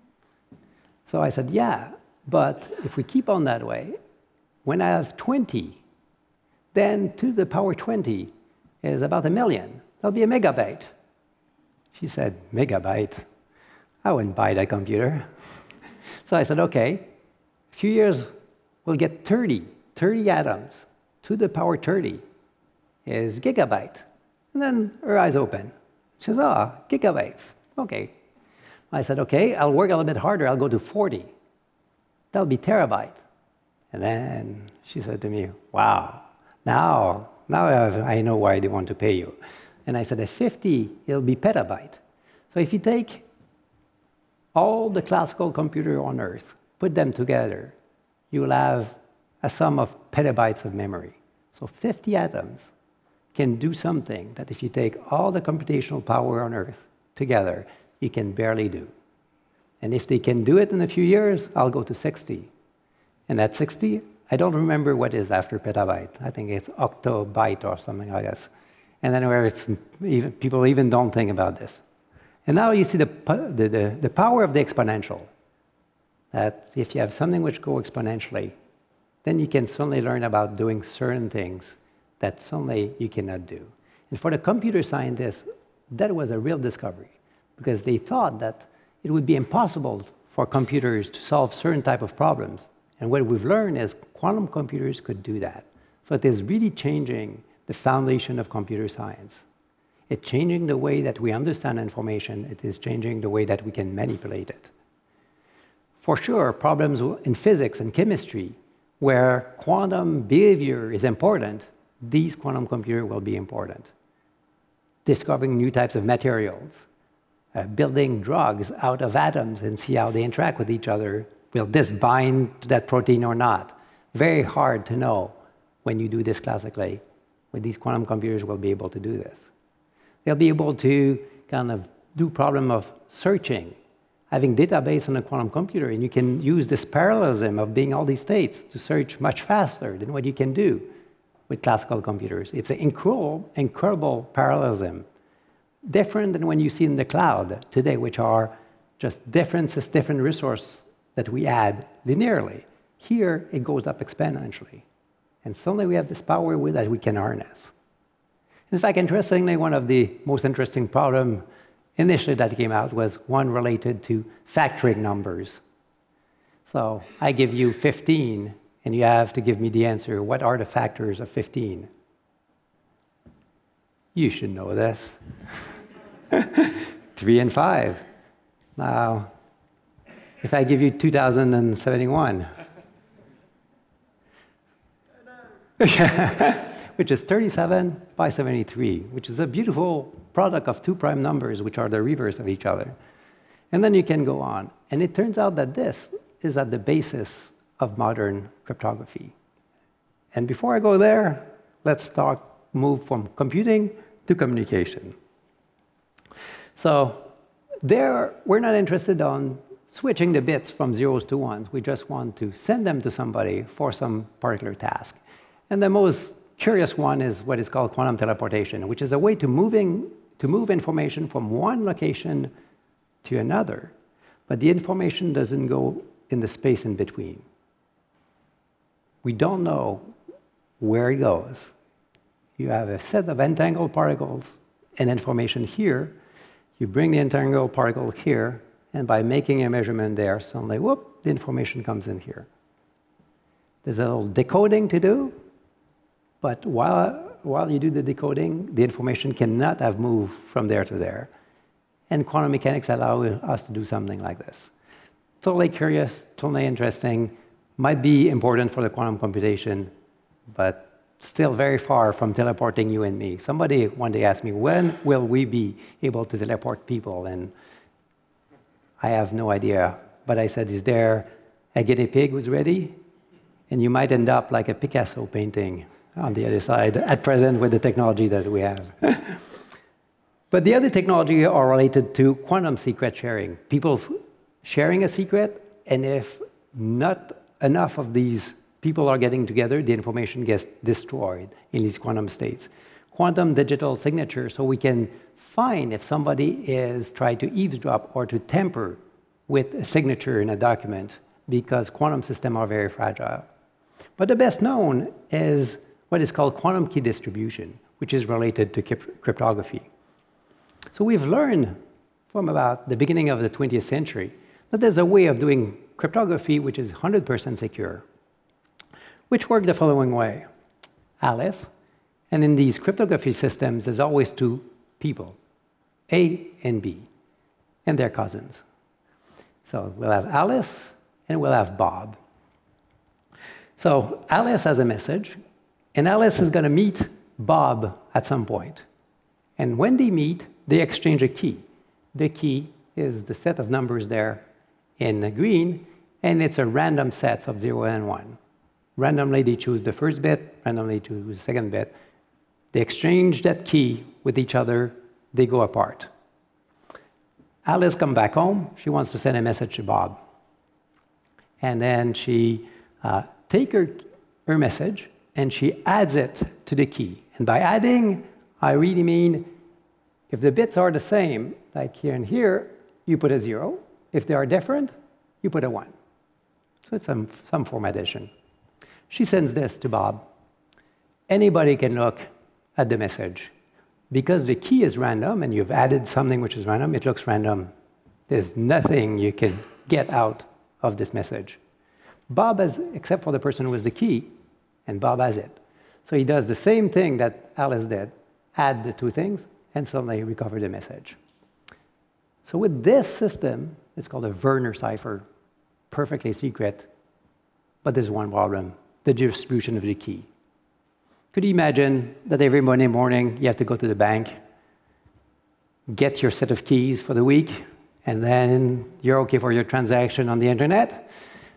So I said, yeah, but if we keep on that way, when I have 20, then 2 to the power 20 is about 1 million. That'll be a megabyte. She said, megabyte? I wouldn't buy that computer. So I said, okay, a few years, we'll get 30 atoms. 2 to the power 30 is gigabyte. And then her eyes open. She says, gigabytes. Okay. I said, okay, I'll work a little bit harder. I'll go to 40. That'll be terabyte. And then she said to me, wow, now I know why they want to pay you. And I said, at 50, it'll be petabyte. So if you take all the classical computers on Earth, put them together, you'll have a sum of petabytes of memory. So 50 atoms can do something that if you take all the computational power on Earth together, you can barely do. And if they can do it in a few years, I'll go to 60. And at 60, I don't remember what is after petabyte. I think it's octobyte or something like this. And then where it's even, people even don't think about this. And now you see the power of the exponential. That if you have something which goes exponentially, then you can suddenly learn about doing certain things that suddenly you cannot do. And for the computer scientists, that was a real discovery, because they thought that it would be impossible for computers to solve certain type of problems. And what we've learned is quantum computers could do that. So it is really changing the foundation of computer science. It's changing the way that we understand information. It is changing the way that we can manipulate it. For sure, problems in physics and chemistry, where quantum behavior is important, these quantum computers will be important. Discovering new types of materials, building drugs out of atoms and see how they interact with each other. Will this bind to that protein or not? Very hard to know when you do this classically. But these quantum computers will be able to do this. They'll be able to kind of do problem of searching, having database on a quantum computer, and you can use this parallelism of being all these states to search much faster than what you can do with classical computers. It's an incredible parallelism. Different than when you see in the cloud today, which are just different resources that we add linearly. Here, it goes up exponentially. And suddenly we have this power that we can harness. In fact, interestingly, one of the most interesting problems initially that came out was one related to factoring numbers. So I give you 15, and you have to give me the answer. What are the factors of 15? You should know this. 3 and 5. Now, if I give you 2071, which is 37 by 73, which is a beautiful product of two prime numbers, which are the reverse of each other. And then you can go on. And it turns out that this is at the basis of modern cryptography. And before I go there, let's move from computing to communication. So there, we're not interested on switching the bits from zeros to ones. We just want to send them to somebody for some particular task. And the most curious one is what is called quantum teleportation, which is a way to move information from one location to another, but the information doesn't go in the space in between. We don't know where it goes. You have a set of entangled particles and information here. You bring the entangled particle here, and by making a measurement there, suddenly, whoop, the information comes in here. There's a little decoding to do, but while you do the decoding, the information cannot have moved from there to there. And quantum mechanics allow us to do something like this. Totally curious, totally interesting, might be important for the quantum computation, but still very far from teleporting you and me. Somebody one day asked me, when will we be able to teleport people? And I have no idea. But I said, is there a guinea pig who's ready? And you might end up like a Picasso painting on the other side at present with the technology that we have. But the other technology are related to quantum secret sharing. People sharing a secret, and if not enough of these people are getting together, the information gets destroyed in these quantum states. Quantum digital signature, so we can find if somebody is trying to eavesdrop or to tamper with a signature in a document, because quantum systems are very fragile. But the best known is what is called quantum key distribution, which is related to cryptography. So we've learned from about the beginning of the 20th century that there's a way of doing cryptography which is 100% secure, which worked the following way. Alice, and in these cryptography systems, there's always two people, A and B, and their cousins. So we'll have Alice and we'll have Bob. So Alice has a message, and Alice is going to meet Bob at some point. And when they meet, they exchange a key. The key is the set of numbers there in the green, and it's a random set of 0 and 1. Randomly, they choose the first bit, randomly choose the second bit. They exchange that key with each other, they go apart. Alice comes back home, she wants to send a message to Bob. And then she takes her message, and she adds it to the key. And by adding, I really mean if the bits are the same, like here and here, you put a 0. If they are different, you put a 1. So it's some form addition. She sends this to Bob. Anybody can look at the message. Because the key is random, and you've added something which is random, it looks random. There's nothing you can get out of this message. Bob has, except for the person who has the key, and Bob has it. So he does the same thing that Alice did, add the two things, and suddenly recover the message. So with this system, it's called a Werner cipher, perfectly secret, but there's one problem, the distribution of the key. Could you imagine that every Monday morning you have to go to the bank, get your set of keys for the week, and then you're okay for your transaction on the internet?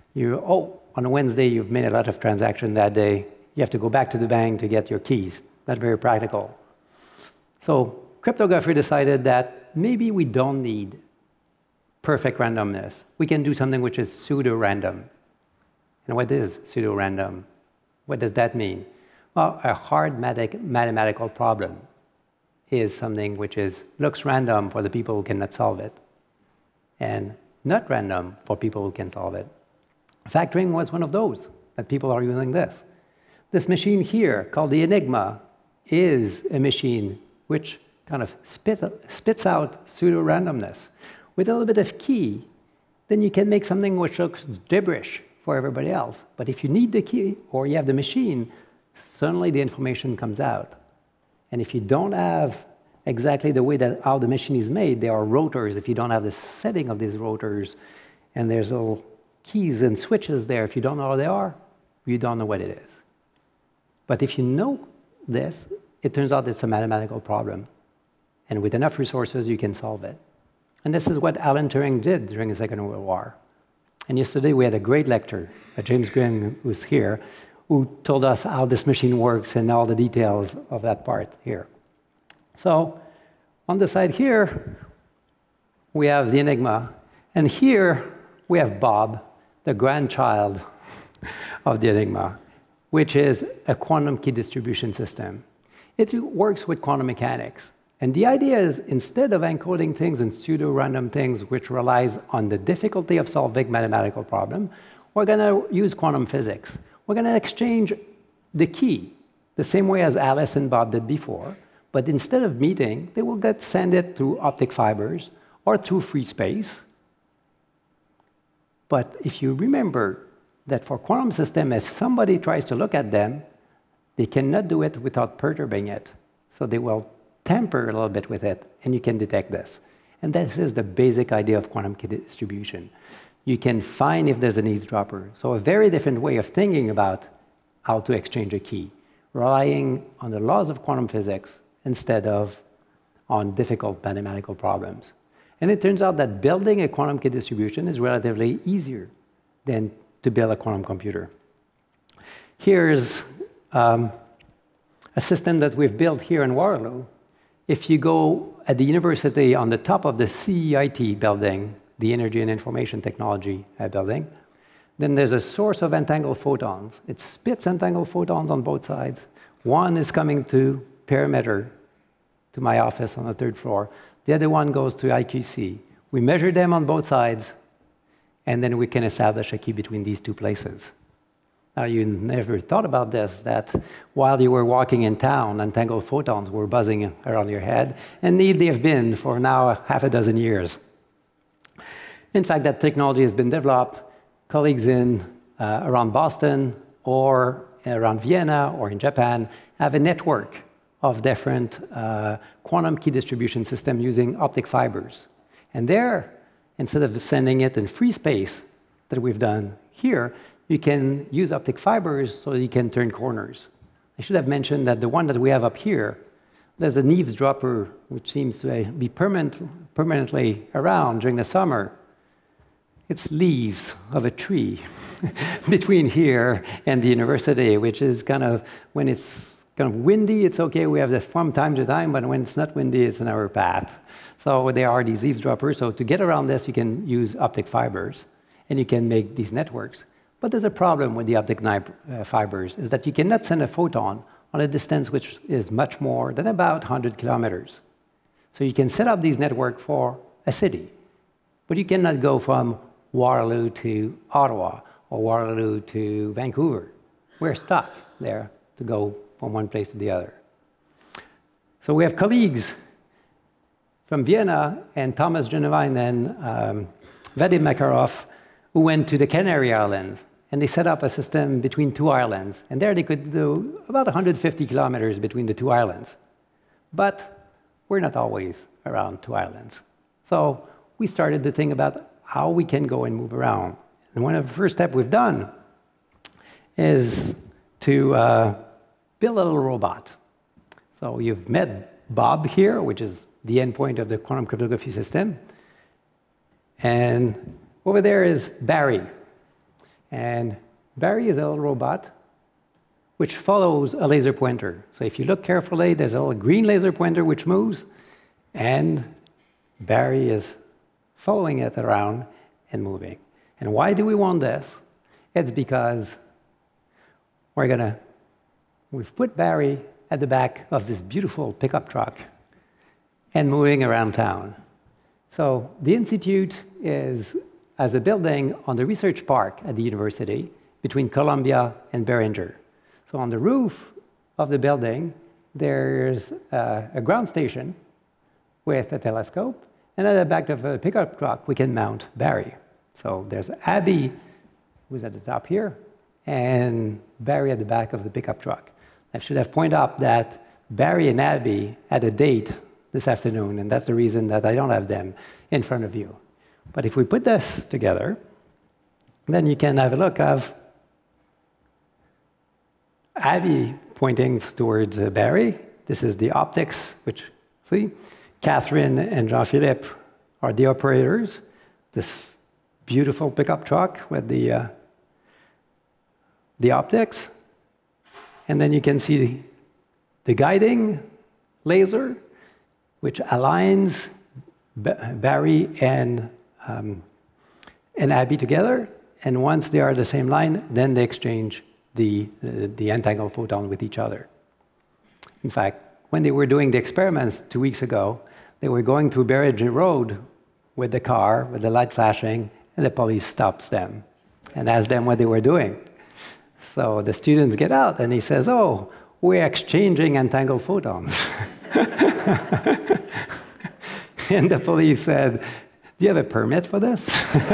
On a Wednesday, you've made a lot of transactions that day. You have to go back to the bank to get your keys. Not very practical. So cryptography decided that maybe we don't need perfect randomness. We can do something which is pseudo-random. And what is pseudo-random? What does that mean? Well, a hard mathematical problem is something which looks random for the people who cannot solve it, and not random for people who can solve it. Factoring was one of those, that people are using this. This machine here, called the Enigma, is a machine which kind of spits out pseudo-randomness. With a little bit of key, then you can make something which looks gibberish for everybody else. But if you need the key or you have the machine, suddenly the information comes out. And if you don't have exactly the way that how the machine is made, there are rotors. If you don't have the setting of these rotors, and there's little keys and switches there, if you don't know how they are, you don't know what it is. But if you know this, it turns out it's a mathematical problem. And with enough resources, you can solve it. And this is what Alan Turing did during the Second World War. And yesterday we had a great lecturer, James Green, who's here, who told us how this machine works and all the details of that part here. So on the side here, we have the Enigma. And here we have Bob, the grandchild of the Enigma, which is a quantum key distribution system. It works with quantum mechanics. And the idea is, instead of encoding things in pseudo-random things, which relies on the difficulty of solving mathematical problem, we're going to use quantum physics. We're going to exchange the key, the same way as Alice and Bob did before, but instead of meeting, they will send it through optic fibers or through free space. But if you remember that for quantum system, if somebody tries to look at them, they cannot do it without perturbing it. So they will tamper a little bit with it, and you can detect this. And this is the basic idea of quantum key distribution. You can find if there's an eavesdropper. So a very different way of thinking about how to exchange a key, relying on the laws of quantum physics instead of on difficult mathematical problems. And it turns out that building a quantum key distribution is relatively easier than to build a quantum computer. Here's a system that we've built here in Waterloo. If you go at the university on the top of the CEIT building, the Energy and Information Technology building, then there's a source of entangled photons. It spits entangled photons on both sides. One is coming to perimeter, to my office on the 3rd floor. The other one goes to IQC. We measure them on both sides, and then we can establish a key between these two places. Now, you never thought about this, that while you were walking in town, entangled photons were buzzing around your head, and indeed they have been for now half a dozen years. In fact, that technology has been developed. Colleagues in around Boston or around Vienna or in Japan have a network of different quantum key distribution systems using optic fibers. And there, instead of sending it in free space that we've done here, you can use optic fibers so you can turn corners. I should have mentioned that the one that we have up here, there's an eavesdropper which seems to be permanently around during the summer. It's leaves of a tree between here and the university, which is kind of, when it's kind of windy, it's okay, we have that from time to time, but when it's not windy, it's in our path. So there are these eavesdroppers. So to get around this, you can use optic fibers, and you can make these networks. But there's a problem with the optic fibers, is that you cannot send a photon on a distance which is much more than about 100 kilometers. So you can set up these networks for a city, but you cannot go from Waterloo to Ottawa or Waterloo to Vancouver. We're stuck there to go from one place to the other. So we have colleagues from Vienna and Thomas Genevine and Vadim Makarov, who went to the Canary Islands, and they set up a system between two islands. And there they could do about 150 kilometers between the two islands. But we're not always around two islands. So we started to think about how we can go and move around. And one of the first steps we've done is to build a little robot. So you've met Bob here, which is the endpoint of the quantum cryptography system. And over there is Barry. And Barry is a little robot which follows a laser pointer. So if you look carefully, there's a little green laser pointer which moves, and Barry is following it around and moving. And why do we want this? It's because we've put Barry at the back of this beautiful pickup truck and moving around town. So the Institute is as a building on the research park at the university between Columbia and Behringer. So on the roof of the building, there's a ground station with a telescope, and at the back of a pickup truck, we can mount Barry. So there's Abby, who's at the top here, and Barry at the back of the pickup truck. I should have pointed out that Barry and Abby had a date this afternoon, and that's the reason that I don't have them in front of you. But if we put this together, then you can have a look of Abby pointing towards Barry. This is the optics, which, see, Catherine and Jean-Philippe are the operators. This beautiful pickup truck with the optics. And then you can see the guiding laser, which aligns Barry and Abby together. And once they are the same line, then they exchange the entangled photon with each other. In fact, when they were doing the experiments 2 weeks ago, they were going through Berridge Road with the car, with the light flashing, and the police stops them and asks them what they were doing. So the students get out, and he says, "Oh, we're exchanging entangled photons." And the police said, "Do you have a permit for this?"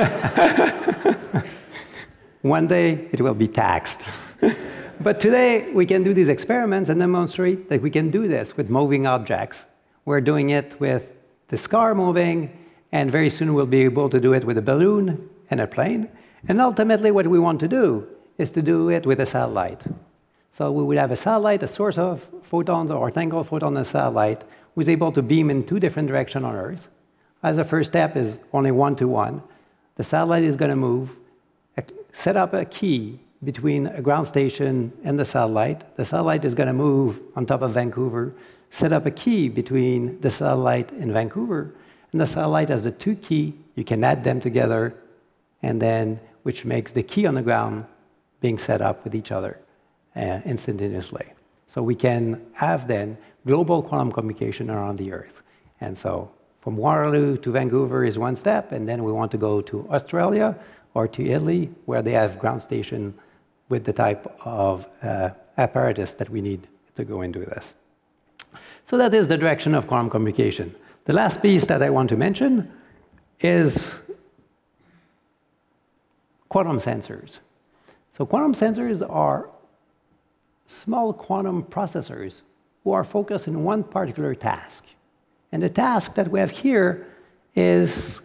One day, it will be taxed. But today, we can do these experiments and demonstrate that we can do this with moving objects. We're doing it with this car moving, and very soon we'll be able to do it with a balloon and a plane. And ultimately, what we want to do is to do it with a satellite. So we would have a satellite, a source of photons or entangled photon on a satellite, who's able to beam in 2 different directions on Earth. As a first step is only 1-to-1. The satellite is going to move, set up a key between a ground station and the satellite. The satellite is going to move on top of Vancouver, set up a key between the satellite and Vancouver, and the satellite has the 2 keys. You can add them together, and then which makes the key on the ground being set up with each other instantaneously. So we can have then global quantum communication around the Earth. And so from Waterloo to Vancouver is 1 step, and then we want to go to Australia or to Italy, where they have ground station with the type of apparatus that we need to go and do this. So that is the direction of quantum communication. The last piece that I want to mention is quantum sensors. So quantum sensors are small quantum processors who are focused on one particular task. And the task that we have here is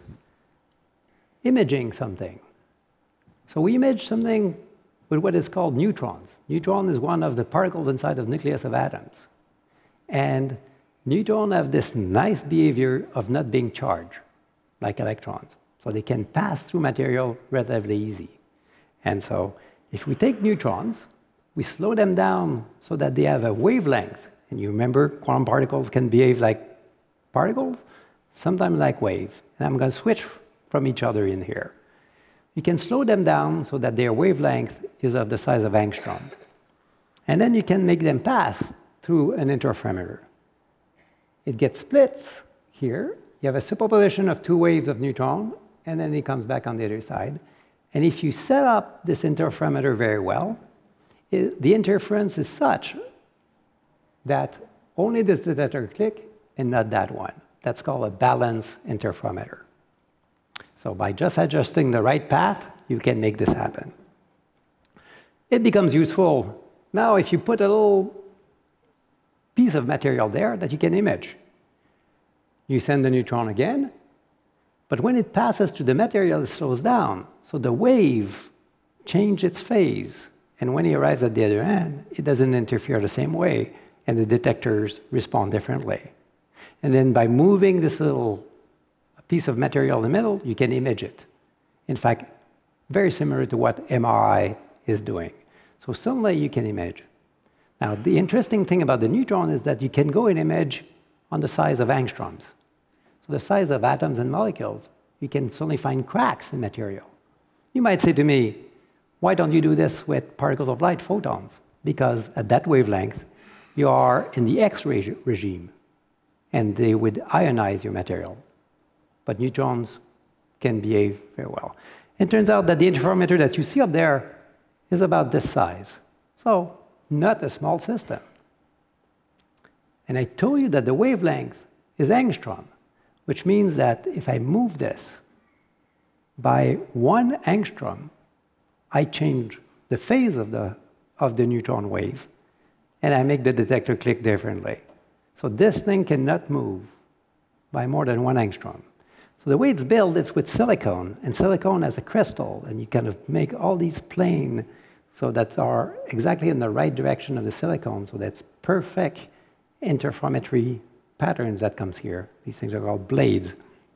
imaging something. So we image something with what is called neutrons. Neutron is one of the particles inside the nucleus of atoms. And neutrons have this nice behavior of not being charged, like electrons. So they can pass through material relatively easy. And so if we take neutrons, we slow them down so that they have a wavelength. And you remember, quantum particles can behave like particles, sometimes like waves. And I'm going to switch from each other in here. You can slow them down so that their wavelength is of the size of angstrom. And then you can make them pass through an interferometer. It gets split here. You have a superposition of 2 waves of neutron, and then it comes back on the other side. And if you set up this interferometer very well, the interference is such that only this detector click and not that one. That's called a balanced interferometer. So by just adjusting the right path, you can make this happen. It becomes useful now if you put a little piece of material there that you can image. You send the neutron again, but when it passes to the material, it slows down. So the wave changes its phase. And when it arrives at the other end, it doesn't interfere the same way, and the detectors respond differently. And then by moving this little piece of material in the middle, you can image it. In fact, very similar to what MRI is doing. So suddenly you can image. Now, the interesting thing about the neutron is that you can go and image on the size of angstroms. So the size of atoms and molecules, you can suddenly find cracks in material. You might say to me, why don't you do this with particles of light, photons? Because at that wavelength, you are in the X-ray regime, and they would ionize your material. But neutrons can behave very well. It turns out that the interferometer that you see up there is about this size. So not a small system. And I told you that the wavelength is angstrom, which means that if I move this by 1 angstrom, I change the phase of the neutron wave, and I make the detector click differently. So this thing cannot move by more than 1 angstrom. So the way it's built is with silicon, and silicon has a crystal, and you kind of make all these planes so that are exactly in the right direction of the silicon, so that's perfect interferometry patterns that comes here. These things are called blades.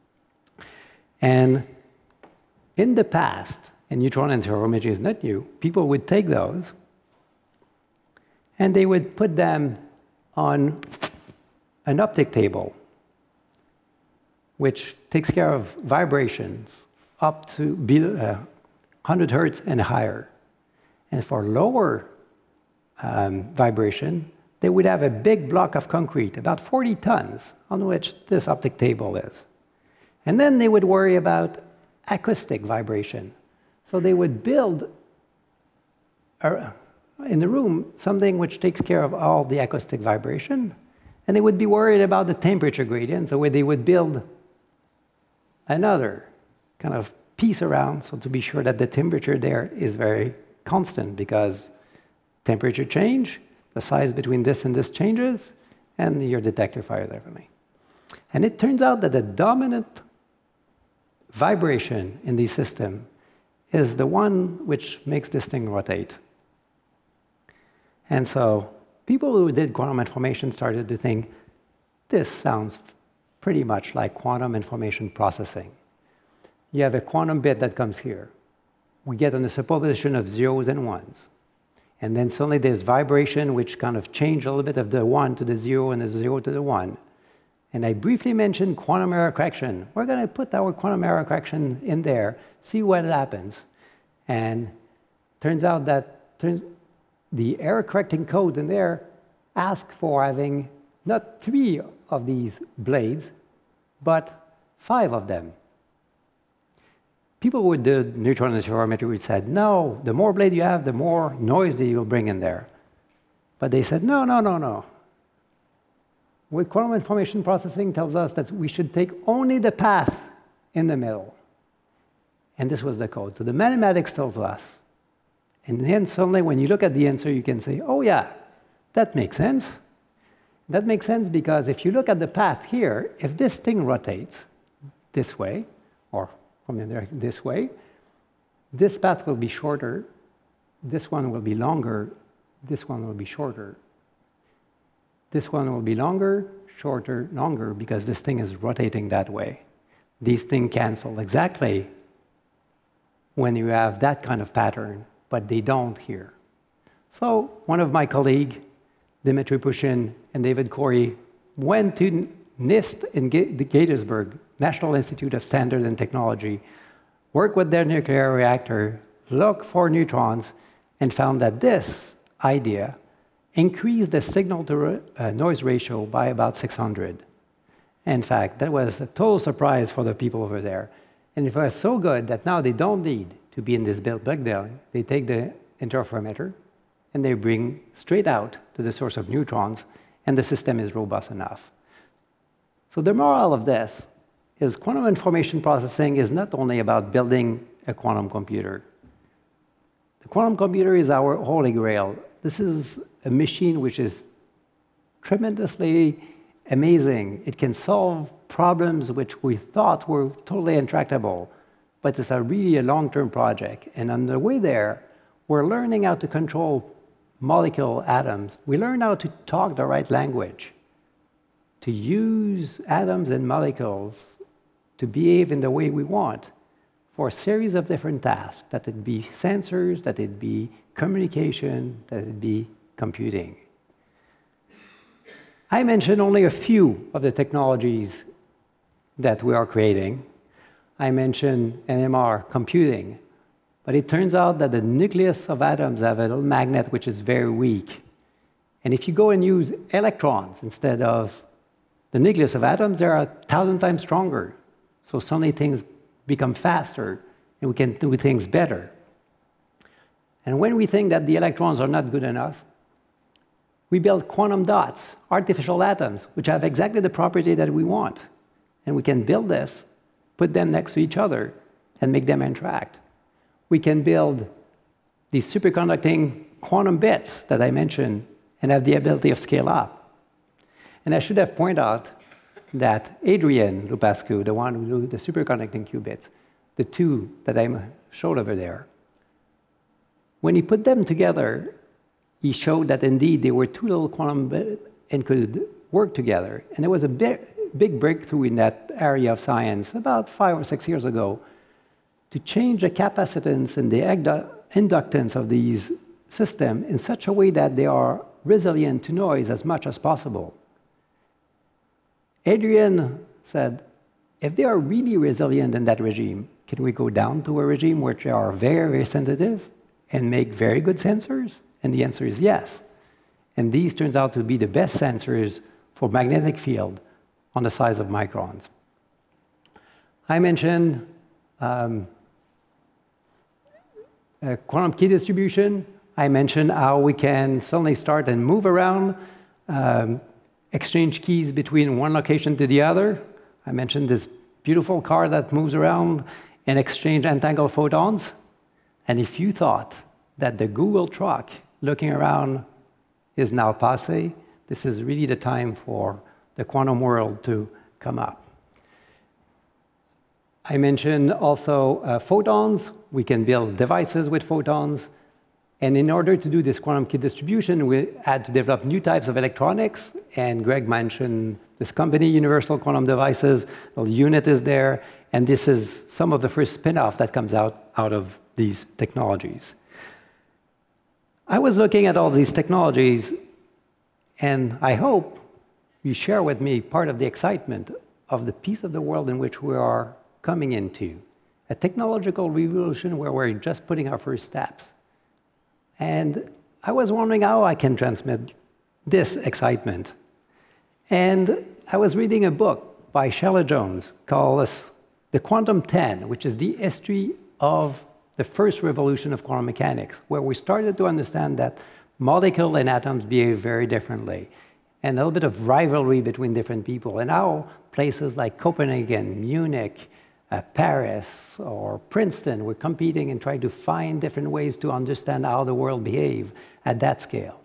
And in the past, and neutron interferometry is not new, people would take those and they would put them on an optic table, which takes care of vibrations up to 100 hertz and higher. And for lower vibration, they would have a big block of concrete, about 40 tons, on which this optic table is. And then they would worry about acoustic vibration. So they would build in the room something which takes care of all the acoustic vibration, and they would be worried about the temperature gradient, so they would build another kind of piece around, so to be sure that the temperature there is very constant, because temperature change, the size between this and this changes, and your detector fires differently. And it turns out that the dominant vibration in the system is the one which makes this thing rotate. And so people who did quantum information started to think, this sounds pretty much like quantum information processing. You have a quantum bit that comes here. We get on a superposition of zeros and ones. And then suddenly there's vibration which kind of change a little bit of the 1 to the 0 and the 0 to the 1. And I briefly mentioned quantum error correction. We're going to put our quantum error correction in there, see what happens. And turns out that the error correcting code in there ask for having not 3 of these blades, but 5 of them. People who did neutron interferometry would said, no, the more blade you have, the more noise that you'll bring in there. But they said, no, no, no, no. What quantum information processing tells us that we should take only the path in the middle. And this was the code. So the mathematics tells us. And then suddenly when you look at the answer, you can say, oh yeah, that makes sense. That makes sense because if you look at the path here, if this thing rotates this way, or from there this way, this path will be shorter, this one will be longer, this one will be shorter. This one will be longer, shorter, longer, because this thing is rotating that way. These things cancel exactly when you have that kind of pattern, but they don't here. So one of my colleagues, Dmitry Pushin and David Corey, went to NIST in Gaithersburg, National Institute of Standards and Technology, worked with their nuclear reactor, looked for neutrons, and found that this idea increased the signal-to-noise ratio by about 600. In fact, that was a total surprise for the people over there. And it was so good that now they don't need to be in this building. They take the interferometer, and they bring straight out to the source of neutrons, and the system is robust enough. So the moral of this is quantum information processing is not only about building a quantum computer. The quantum computer is our holy grail. This is a machine which is tremendously amazing. It can solve problems which we thought were totally intractable, but it's really a long-term project. And on the way there, we're learning how to control molecule atoms. We learn how to talk the right language, to use atoms and molecules to behave in the way we want for a series of different tasks, that it be sensors, that it be communication, that it be computing. I mentioned only a few of the technologies that we are creating. I mentioned NMR computing, but it turns out that the nucleus of atoms have a little magnet which is very weak. And if you go and use electrons instead of the nucleus of atoms, they are 1,000 times stronger. So suddenly things become faster, and we can do things better. And when we think that the electrons are not good enough, we build quantum dots, artificial atoms, which have exactly the property that we want. And we can build this, put them next to each other, and make them interact. We can build these superconducting quantum bits that I mentioned and have the ability of scale up. And I should have pointed out that Adrien Lupascu, the one who did the superconducting qubits, the two that I showed over there, when he put them together, he showed that indeed they were two little quantum bits and could work together. And there was a big breakthrough in that area of science about 5 or 6 years ago to change the capacitance and the inductance of these systems in such a way that they are resilient to noise as much as possible. Adrien said, if they are really resilient in that regime, can we go down to a regime where they are very, very sensitive and make very good sensors? And the answer is yes. And these turns out to be the best sensors for magnetic field on the size of microns. I mentioned quantum key distribution. I mentioned how we can suddenly start and move around, exchange keys between one location to the other. I mentioned this beautiful car that moves around and exchange entangled photons. And if you thought that the Google truck looking around is now passé, this is really the time for the quantum world to come up. I mentioned also photons. We can build devices with photons. And in order to do this quantum key distribution, we had to develop new types of electronics. And Greg mentioned this company, Universal Quantum Devices. The unit is there. And this is some of the first spin-off that comes out of these technologies. I was looking at all these technologies, and I hope you share with me part of the excitement of the piece of the world in which we are coming into, a technological revolution where we're just putting our first steps. And I was wondering how I can transmit this excitement. And I was reading a book by Shella Jones called The Quantum 10, which is the history of the first revolution of quantum mechanics, where we started to understand that molecules and atoms behave very differently, and a little bit of rivalry between different people, and how places like Copenhagen, Munich, Paris, or Princeton were competing and trying to find different ways to understand how the world behaves at that scale.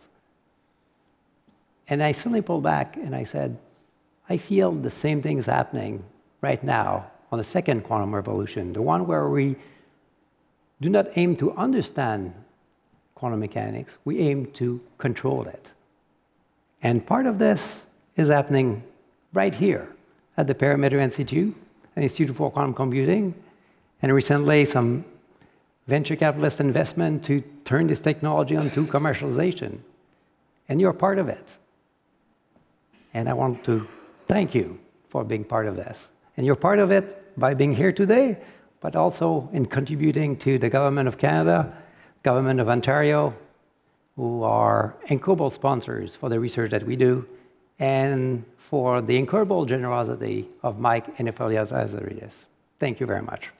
And I suddenly pulled back and I said, I feel the same thing is happening right now on the second quantum revolution, the one where we do not aim to understand quantum mechanics, we aim to control it. And part of this is happening right here at the Perimeter Institute, an Institute for Quantum Computing, and recently some venture capitalist investment to turn this technology onto commercialization. And you're part of it. And I want to thank you for being part of this. And you're part of it by being here today, but also in contributing to the Government of Canada, Government of Ontario, who are incredible sponsors for the research that we do, and for the incredible generosity of Mike and Efthymios Lazaridis. Thank you very much.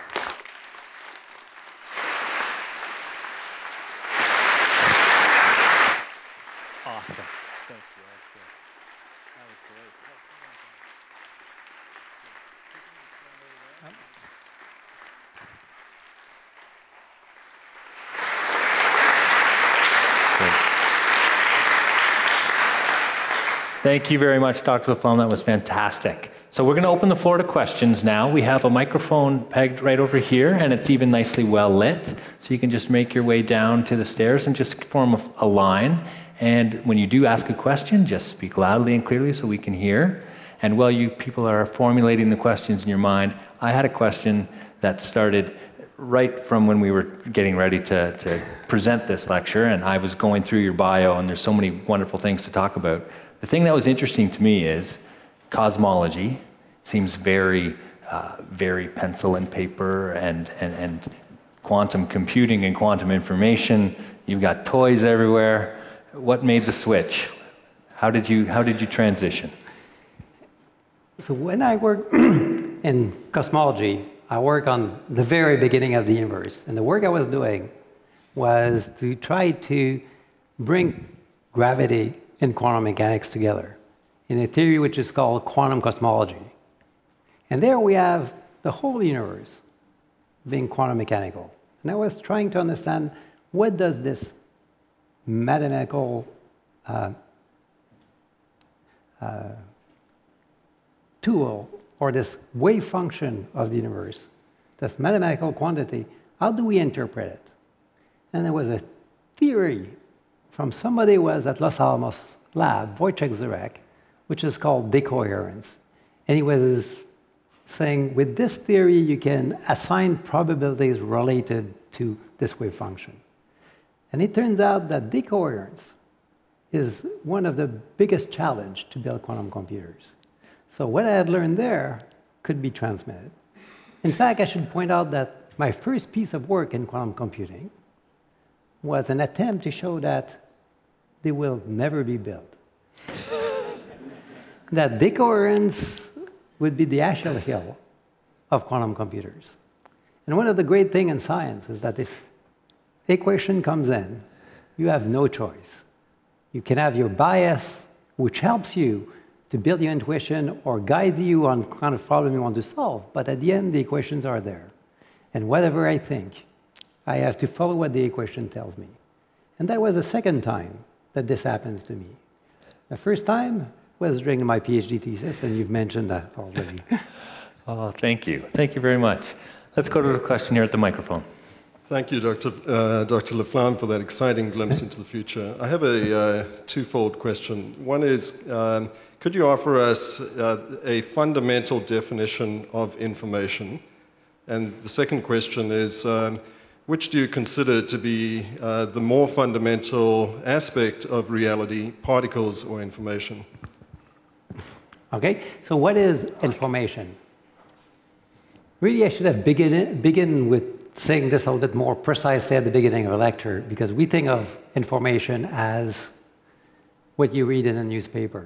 Awesome. Thank you. That was great. Thank you very much, Dr. Laflamme. That was fantastic. So we're going to open the floor to questions now. We have a microphone pegged right over here, and it's even nicely well lit. So you can just make your way down to the stairs and just form a line. And when you do ask a question, just speak loudly and clearly so we can hear. And while you people are formulating the questions in your mind, I had a question that started right from when we were getting ready to present this lecture, and I was going through your bio, and there's so many wonderful things to talk about. The thing that was interesting to me is cosmology seems very, very pencil and paper and quantum computing and quantum information. You've got toys everywhere. What made the switch? How did you transition? So when I work in cosmology, I work on the very beginning of the universe. And the work I was doing was to try to bring gravity and quantum mechanics together in a theory which is called quantum cosmology. And there we have the whole universe. being quantum mechanical. And I was trying to understand, what does this mathematical tool, or this wave function of the universe, this mathematical quantity, how do we interpret it? And there was a theory from somebody who was at Los Alamos lab, Wojciech Zurek, which is called decoherence. And he was saying, with this theory, you can assign probabilities related to this wave function. And it turns out that decoherence is one of the biggest challenges to build quantum computers. So what I had learned there could be transmitted. In fact, I should point out that my first piece of work in quantum computing was an attempt to show that they will never be built. That decoherence would be the Achilles heel of quantum computers. And one of the great things in science is that if equation comes in, you have no choice. You can have your bias, which helps you to build your intuition or guide you on kind of problem you want to solve. But at the end, the equations are there. And whatever I think, I have to follow what the equation tells me. And that was the second time that this happens to me. The first time was during my PhD thesis, and you've mentioned that already. Oh, thank you. Thank you very much. Let's go to the question here at the microphone. Thank you, Dr. Laflamme, for that exciting glimpse into the future. I have a twofold question. One is, could you offer us a fundamental definition of information? And the second question is, which do you consider to be the more fundamental aspect of reality, particles or information? Okay, so what is information? Really, I should have begin with saying this a little bit more precisely at the beginning of a lecture, because we think of information as what you read in a newspaper.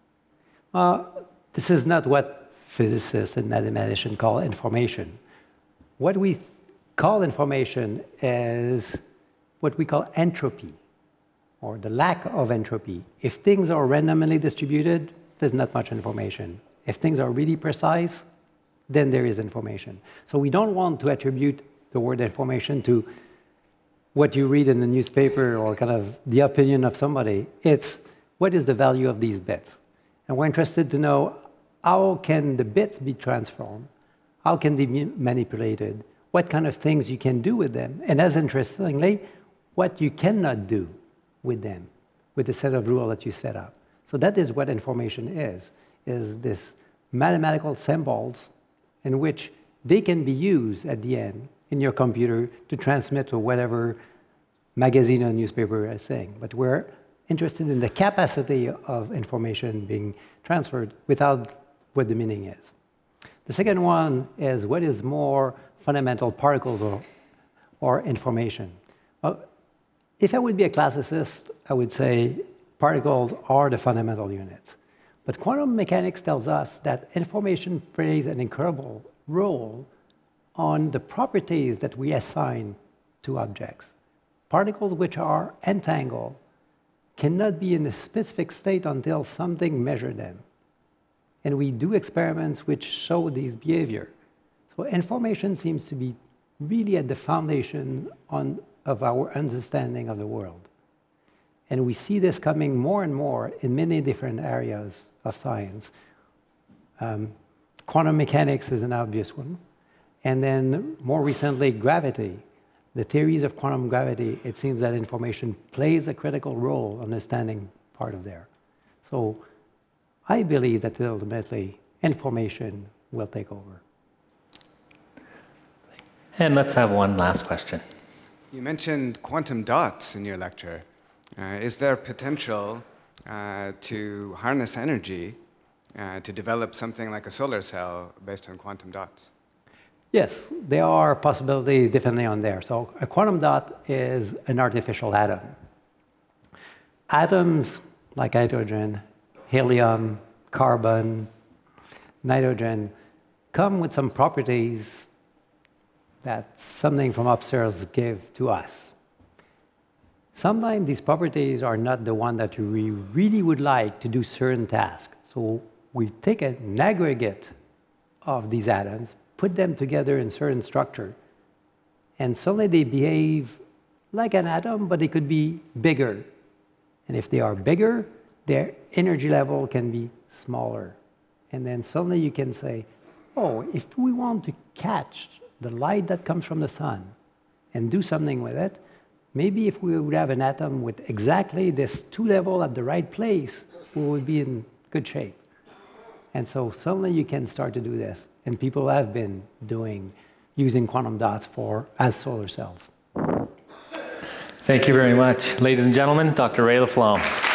This is not what physicists and mathematicians call information. What we call information is what we call entropy, or the lack of entropy. If things are randomly distributed, there's not much information. If things are really precise, then there is information. So we don't want to attribute the word information to what you read in the newspaper or kind of the opinion of somebody. It's what is the value of these bits. And we're interested to know, how can the bits be transformed? How can they be manipulated? What kind of things you can do with them? And as interestingly, what you cannot do with them, with the set of rules that you set up. So that is what information is this mathematical symbols in which they can be used at the end in your computer to transmit to whatever magazine or newspaper is saying. But we're interested in the capacity of information being transferred without what the meaning is. The second one is, what is more fundamental, particles or information? Well, if I would be a classicist, I would say particles are the fundamental units. But quantum mechanics tells us that information plays an incredible role on the properties that we assign to objects. Particles which are entangled cannot be in a specific state until something measures them. And we do experiments which show this behavior. So information seems to be really at the foundation of our understanding of the world. And we see this coming more and more in many different areas of science. Quantum mechanics is an obvious one. And then more recently, gravity. The theories of quantum gravity, it seems that information plays a critical role in understanding part of there. So I believe that ultimately information will take over. And let's have one last question. You mentioned quantum dots in your lecture. Is there potential to harness energy to develop something like a solar cell based on quantum dots? Yes, there are possibilities depending on there. So a quantum dot is an artificial atom. Atoms like hydrogen, helium, carbon, nitrogen come with some properties that something from upstairs give to us. Sometimes these properties are not the one that we really would like to do certain tasks. So we take an aggregate of these atoms, put them together in certain structure And suddenly they behave like an atom, but they could be bigger. And if they are bigger, their energy level can be smaller. And then suddenly you can say, oh, if we want to catch the light that comes from the sun and do something with it, maybe if we would have an atom with exactly this 2 level at the right place, we would be in good shape. And so suddenly you can start to do this. And people have been using quantum dots as solar cells. Thank you very much. Ladies and gentlemen, Dr. Ray Laflamme.